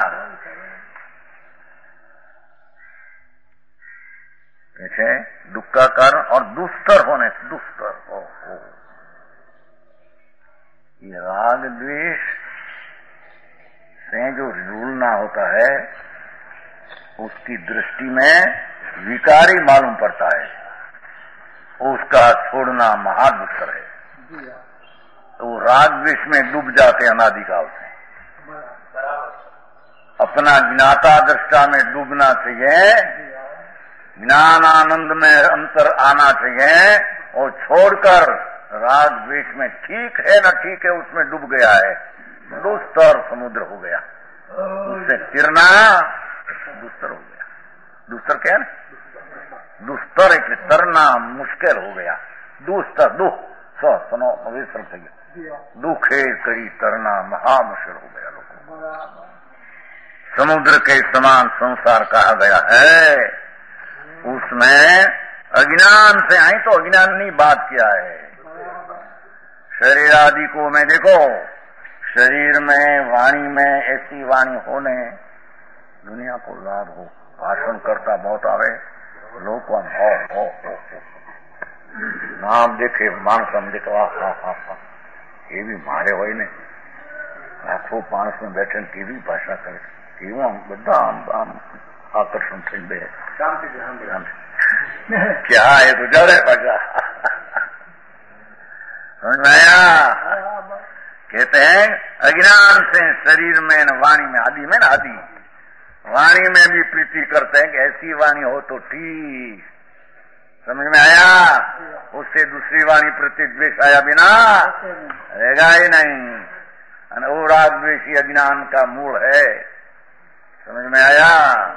कैसे दुख का कारण और दुस्तर होने से दुस्तर हो। ये राग द्वेष से जो रूलना होता है उसकी दृष्टि में विकारी मालूम पड़ता है, उसका छोड़ना महादुस्तर है। तो राग द्वेष में डूब जाते अनादिकाल से। अपना ज्ञाता दृष्टा में डूबना चाहिए, ज्ञान आनंद में अंतर आना चाहिए, और छोड़कर राग द्वेष में ठीक है न ठीक है उसमें डूब गया है, दुस्तर समुद्र हो गया, उससे तिरना दुस्तर हो गया। दुस्तर क्या है? दुस्तर एक तरना मुश्किल हो गया। दुस्तर दुख सुनो विसर दुखे करी तरना महामुश्किल हो गया लोगों। समुद्र के समान संसार कहा गया है, उसमें अज्ञान से आई तो अज्ञानी बात क्या है। शरीर आदि को मैं देखो, शरीर में वाणी में ऐसी वाणी होने दुनिया को लाभ हो, भाषण करता बहुत आवे, लोग को हो नाम देखे मानस देखे हा ये भी मारे हो ने लाखों मानस में बैठे केवी भाषा करे, केवं आम बदा आम आकर्षण थी बे क्या है तो जड़े भाषा समझ में आया। कहते हैं अज्ञान से शरीर में न वाणी में, आदि में न आदि वाणी में भी प्रीति करते हैं कि ऐसी वाणी हो तो ठीक, समझ में आया। उससे दूसरी वाणी प्रति द्वेष आया बिना रहेगा ही नहीं। वो राग द्वेषी अज्ञान का मूल है, समझ में आया।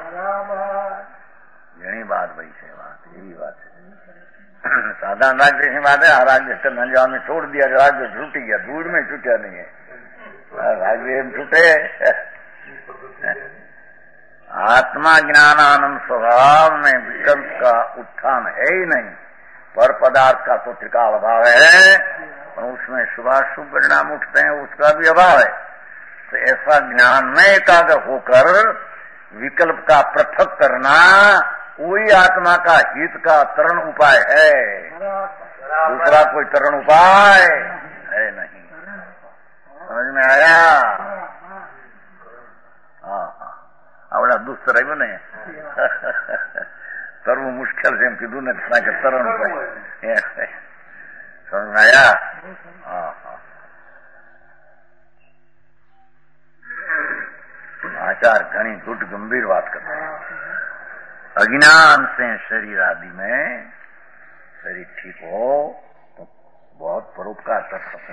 यही बात भाई से बात, यही बात है। साधारण राग द्वेषी बात है। राग द्वेष का नंजान में छोड़ दिया, राग द्वेष छूट गया, दूर में छूटा नहीं है, राग द्वेष छूटे। आत्मा ज्ञानानंद स्वभाव में विकल्प का उत्थान है ही नहीं, पर पदार्थ का तो त्रिकाल अभाव है, और उसमें शुभाशुभ परिणाम उठते हैं, उसका भी अभाव है। तो ऐसा ज्ञान में एकाग्र होकर विकल्प का पृथक करना वही आत्मा का हित का तरण उपाय है, दूसरा कोई तरण उपाय है नहीं। समझ में आया। हाँ आवड़ा दुष्ट रहो ने तरવું मुश्किल से कीधु ने तरण उपाय समझ में आया। आचार घनी गुट गंभीर बात करते हैं। अज्ञान से शरीर आदि में शरीर ठीक हो तो बहुत परोपकार कर सकूं,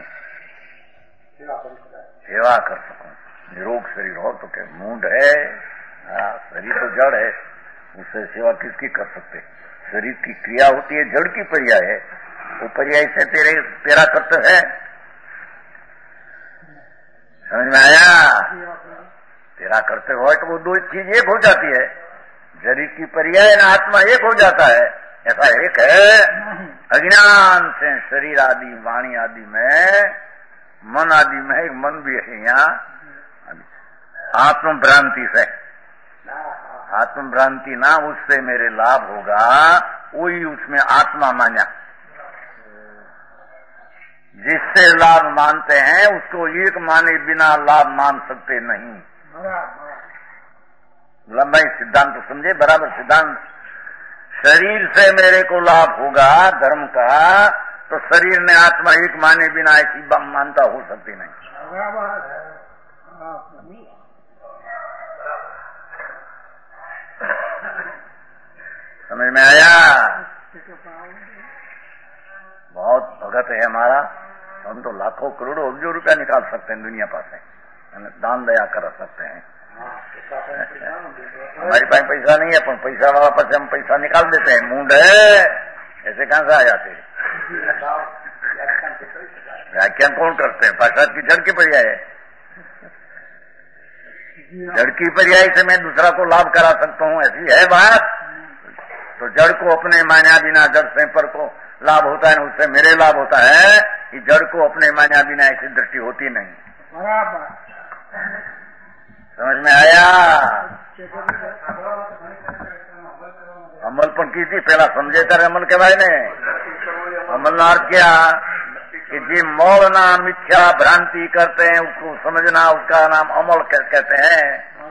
सेवा कर सकूं। निरोग शरीर हो तो क्या मूड है, शरीर तो जड़ है, उससे सेवा किसकी कर सकते। शरीर की क्रिया होती है, जड़ की पर्याय है, वो पर्याय से तेरा कर्तव्य है। समझ में आया। तेरा कर्तव्य हो तो वो दो चीज एक हो जाती है, शरीर की पर्याय ना आत्मा एक हो जाता है, ऐसा एक है। अज्ञान से शरीर आदि वाणी आदि में, मन आदि में, एक मन भी है यहाँ आत्म भ्रांति से, आत्म भ्रांति ना उससे मेरे लाभ होगा, वही उसमें आत्मा माना। जिससे लाभ मानते हैं उसको एक माने बिना लाभ मान सकते नहीं। लंबाई सिद्धांत तो समझे, बराबर सिद्धांत। शरीर से मेरे को लाभ होगा धर्म का, तो शरीर ने आत्मा एक माने बिना ऐसी मानता हो सकती नहीं। समझ में आया। बहुत भगत है हमारा, हम तो लाखों करोड़ों अब्जों रुपया निकाल सकते हैं दुनिया पास है, दान दया कर सकते हैं। हमारे पास पैसा नहीं है, पर पैसा वाला पास हम पैसा निकाल देते हैं। मूड है ऐसे कहां से आ जाते हैं। व्याख्यान कौन करते हैं, प्रसाद की जड़ की पर्याय है, जड़ की पर्याय से मैं दूसरा को लाभ करा सकता हूँ, ऐसी है बात। तो जड़ को अपने मान्या बिना जड़ से पर को लाभ होता है, उससे मेरे लाभ होता है। कि जड़ को अपने मान्या बिना ऐसी दृष्टि होती नहीं। समझ में आया। अमल पण की थी पहला समझे तर अमल के भाई ने अमल ना अर्थ क्या कि जी मौलना मिथ्या भ्रांति करते हैं उसको समझना, उसका नाम अमल कहते हैं।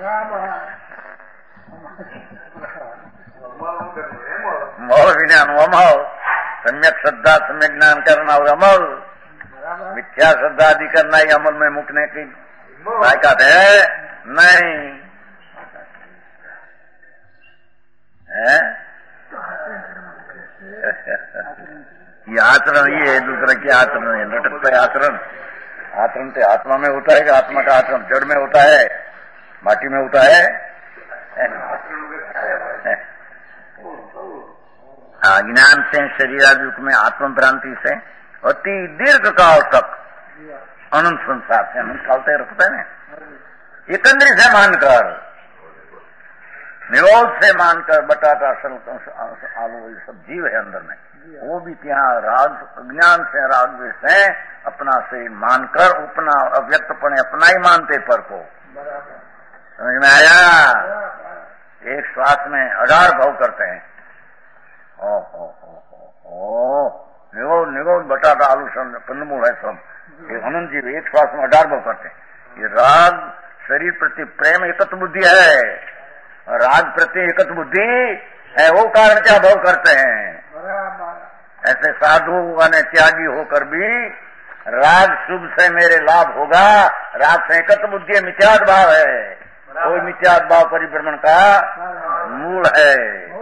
मौल विज्ञान अमल, सम्यक श्रद्धा सम्यक ज्ञान करना और अमल, मिथ्या श्रद्धा आदि करना ही अमल में मुकने की लायकात है नहीं है। ये आचरण ये है, दूसरा क्या आचरण है, लटकता है आचरण। आचरण तो आत्मा में होता है कि आत्मा का आचरण जड़ में होता है, माटी में होता है। अज्ञान से शरीर आदि में आत्म भ्रांति से अति दीर्घ काल तक अनंत संसार से अनंत काल तक रखता है ना। एकंदरी से मानकर, निरोध से मानकर, बटाटा आलू ये सब जीव है अंदर में, वो भी यहाँ राग अज्ञान से राग से अपना से मानकर अपना अव्यक्तपने अपना ही मानते पर को। समझ में आया? एक श्वास में 18 भाव करते हैं। निगोद निगोद बटाटा आलू कंदमूल है सब, ये अनंत जीव एक श्वास में 18 भाव करते हैं। ये राग शरीर प्रति प्रेम एकत्व बुद्धि है, राग प्रति एकत्व बुद्धि है, वो कारण क्या भाव करते हैं। ऐसे साधु और त्यागी होकर भी राग शुभ से मेरे लाभ होगा, राग से एकत्व बुद्धि मिथ्याद भाव है, कोई मिथ्याद भाव परिभ्रमण का मूल है।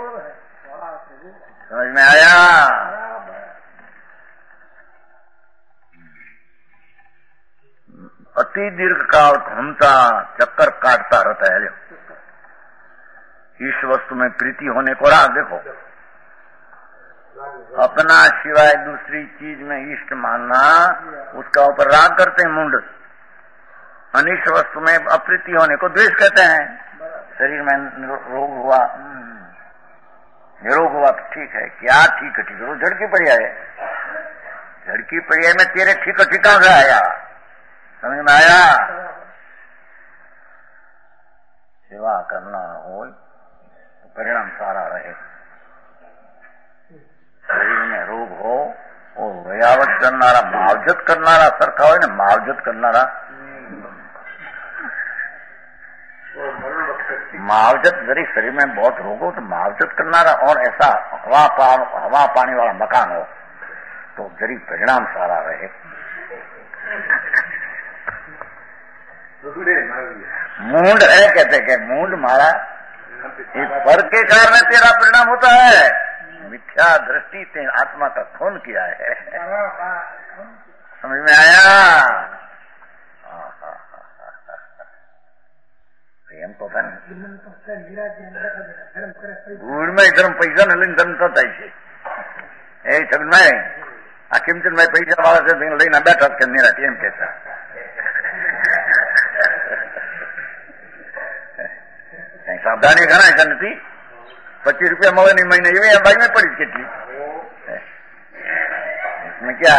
समझ में आया? अति दीर्घ काल घूमता चक्कर काटता रहता है। इस वस्तु में प्रीति होने को राग, देखो अपना सिवाय दूसरी चीज में इष्ट मानना, उसका ऊपर राग करते हैं मुंड। अनिष्ट वस्तु में अप्रीति होने को द्वेष कहते हैं। शरीर में रोग हुआ, निरोग हुआ तो ठीक है, क्या ठीक है? ठीक है, वो झड़की पड़ी है, झड़की पड़ी है में तेरे ठीक ठिकान से आया। समझ में आया? सेवा करना हो तो परिणाम सारा रहे। शरीर में रोग हो वो वयावट करनारा, मावजत करनारा सरखा हो ना, मावजत करनारा, मावजत जरी शरीर में बहुत रोग हो तो मावजत करनारा, और ऐसा हवा पानी वाला मकान हो तो जरी परिणाम सारा रहे। मूंड है कहते कि मूंड मारा, इस पर के कारण तेरा परिणाम होता है। मिथ्या दृष्टि से आत्मा का खून किया है। समझ में आया? प्रेम तो था गुड़ में धर्म पैसा न લઈને ધર્મ થતા છે। એ સમજ આ કિંમતભાઈ પૈસા વાળા છે લઈને બેઠા કે નિરાશ એમ કહેતા। સાવધાની ઘણા છે નથી, 25 રૂપિયા મળે ની મહિને એવી ભાઈ में पड़ी કેટલી इसमें क्या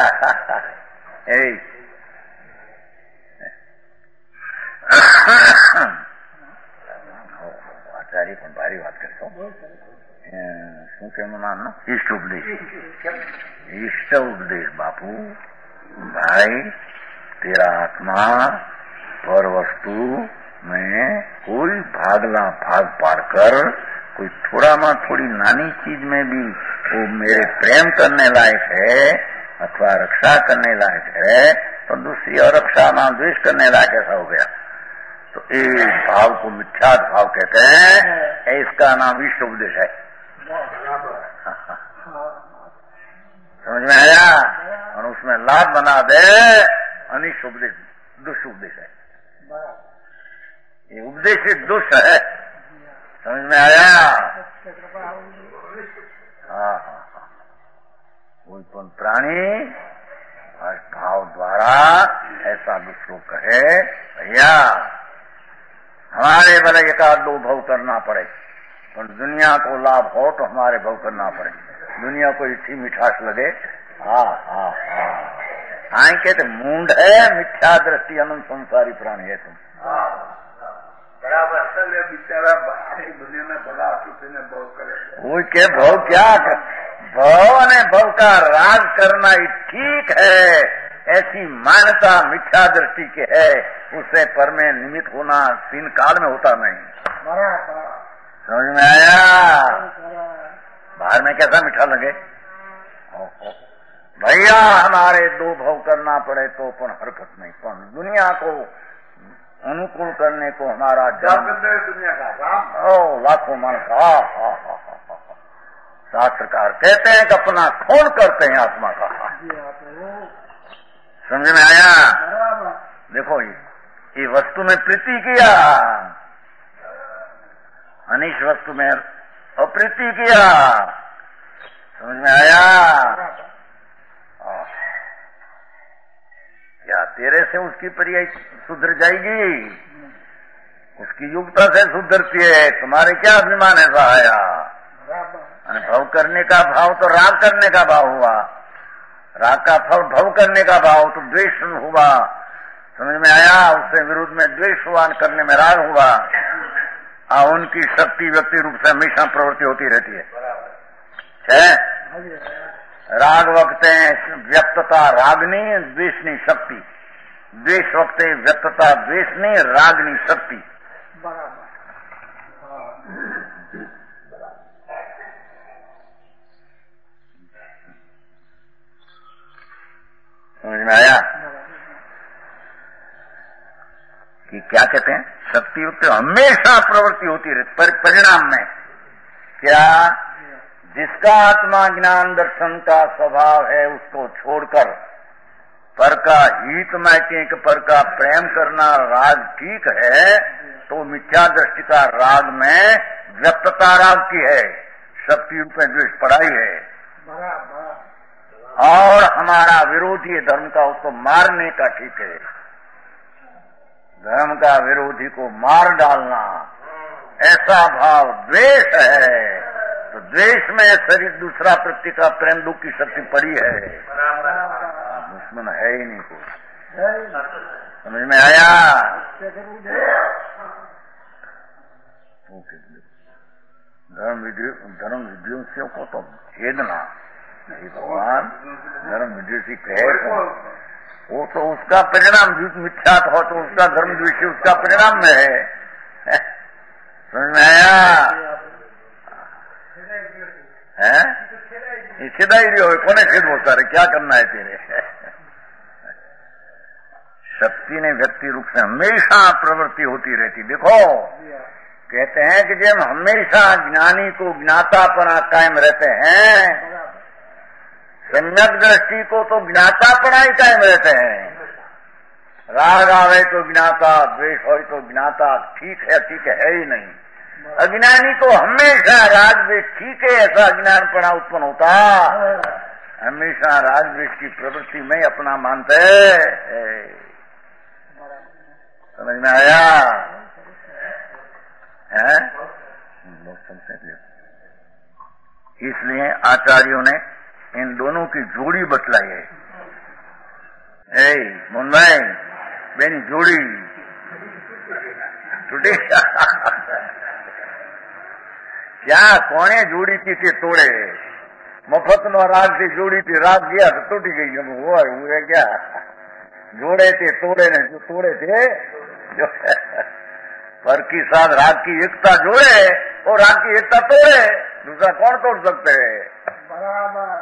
आचार्य પણ ભારી વાત કરશો। શું કેમ નામ? ઈષ્ટ ઉપદેશ। ઈષ્ट उपदेश बापू भाई, तेरा आत्मा पर वस्तु में कोई भागला भाग पाड़कर कोई थोड़ा मां थोड़ी नानी चीज में भी वो मेरे प्रेम करने लायक है अथवा रक्षा करने लायक है, तो दूसरी अरक्षा मां द्वेष करने लायक ऐसा हो गया। तो इस भाव को मिथ्याद भाव कहते हैं। इसका नाम ईष्ट उपदेश है। समझ में आया? और उसमें लाभ बना दे अनिष्ट उपदेश, दुष्ट उपदेश है। ये उपदेश दुष्ट है। समझ में आया? हाँ, कोई पण प्राणी भाव द्वारा ऐसा दूसरों कहे, भैया हमारे भले एक आध दो भाव करना पड़े, पर दुनिया को लाभ हो तो हमारे भाव करना पड़े। दुनिया को इतनी मिठास लगे। हाँ हाँ हाँ, आए कहते मूंड है, मिथ्या दृष्टि अनंत संसारी प्राणी है तुम। बराबर असल है बिचारा दुनिया में भला ने भाव करे। वो के भाव क्या कर, भाव ने भाव का राग करना ही ठीक है, ऐसी मान्यता मिथ्या दृष्टि के है। उससे पर में निमित्त होना तीन काल में होता नहीं। समझ में आया? बाहर में कैसा मीठा लगे, भैया हमारे दो भाव करना पड़े तो पण हरकत नहीं, पण दुनिया को अनुकूल करने को हमारा दुनिया का लाखों मन का शास्त्रकार कहते हैं कि अपना खून करते हैं आत्मा का। समझ में आया? देखो ये वस्तु में प्रीति किया, अनिष्ट वस्तु में अप्रीति किया। समझ में आया? क्या तेरे से उसकी प्रिय सुधर जाएगी, उसकी युक्ता से सुधरती है। तुम्हारे क्या अभिमान है सहाया? भव करने का भाव तो राग करने का भाव हुआ, राग का फल भव करने का भाव तो द्वेष हुआ। समझ में आया? उससे विरुद्ध में द्वेष हुआ, करने में राग हुआ। उनकी शक्ति व्यक्ति रूप से हमेशा प्रवृत्ति होती रहती है। राग वक्ते व्यक्तता रागनी, द्वेषनी शक्ति। द्वेष वक्ते व्यक्तता द्वेषनी, रागनी शक्ति। समझ में आया कि क्या कहते हैं? शक्ति युक्त हमेशा प्रवृत्ति होती रहती, पर परिणाम में क्या? जिसका आत्मा ज्ञान दर्शन का स्वभाव है उसको छोड़कर पर का हित मैचिक, पर का प्रेम करना राग ठीक है, तो मिथ्या दृष्टि का राग में व्यक्तता राग की है, शक्ति युक्त में द्वेष पढ़ाई है। और हमारा विरोधी धर्म का उसको मारने का ठीक है। धर्म का विरोधी को मार डालना, ऐसा भाव द्वेष है। तो द्वेष में शरीर दूसरा प्रति का प्रेम दुख की शक्ति पड़ी है, दुश्मन है ही नहीं कोई। समझ में आया? धर्म विद्वेषियों को तो छेदना नहीं भगवान। धर्म विद्वेषी कहे वो तो उसका परिणाम मिथ्या हो, तो उसका धर्म द्वेषी उसका परिणाम में है। समझ में आया? है छेदाई रही हो, कोने छेद बोलता रहे, क्या करना है तेरे? शक्ति ने व्यक्ति रूप से हमेशा प्रवृत्ति होती रहती। देखो कहते हैं कि जब हमेशा ज्ञानी को ज्ञातापना कायम रहते हैं, सम्यक दृष्टि को तो ज्ञातापना ही कायम रहते हैं। राग आवे तो ज्ञाता, द्वेष हो तो ज्ञाता, ठीक है ही नहीं। अज्ञानी को हमेशा राग द्वेष ठीक है ऐसा अज्ञानपना उत्पन्न होता, हमेशा राग द्वेष की प्रवृत्ति में अपना मानते है। समझ में आया? है? इसलिए आचार्यों ने इन दोनों की जोड़ी बतलाई है। मुन्नाई बेनी जोड़ी टूटे क्या कोने जोड़ी थी के तोड़े? मफत नो राग से जोड़ी थी, राग गया तो टूट गई। हुआ क्या? जोड़े थे तोड़े ने, जो तोड़े थे जो पर की साथ राग की एकता जोड़े और राग की एकता तोड़े, दूसरा कौन तोड़ सकते है? बराबर।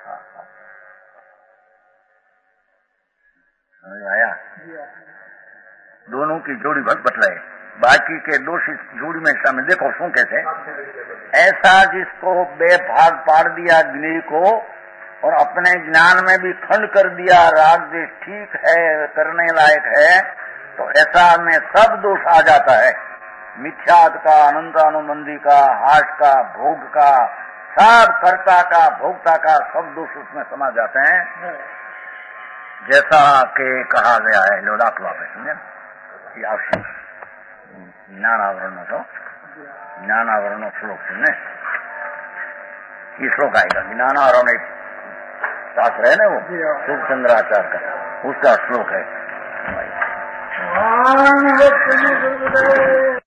समझ आया? दोनों की जोड़ी बस बतलाए, बाकी के दोष इस जोड़ी में शामिल। देखो शू कैसे? ऐसा जिसको बेभाग पाड़ दिया ज्ञेय को और अपने ज्ञान में भी खंड कर दिया, राग द्वेष ठीक है करने लायक है, तो ऐसा में सब दोष आ जाता है। मिथ्यात का, अनंत अनुबंधी का, हास का, भोग का, सब कर्ता का, भोक्ता का सब दोष उसमें समा जाते हैं। जैसा के कहा गया है लोलाकवा में, समझे? ज्ञानावरण श्लोक सुनने ये श्लोक आएगा। ज्ञानावरण एक शास्त्र है ना, वो सुखचंद्राचार्य का, उसका श्लोक है।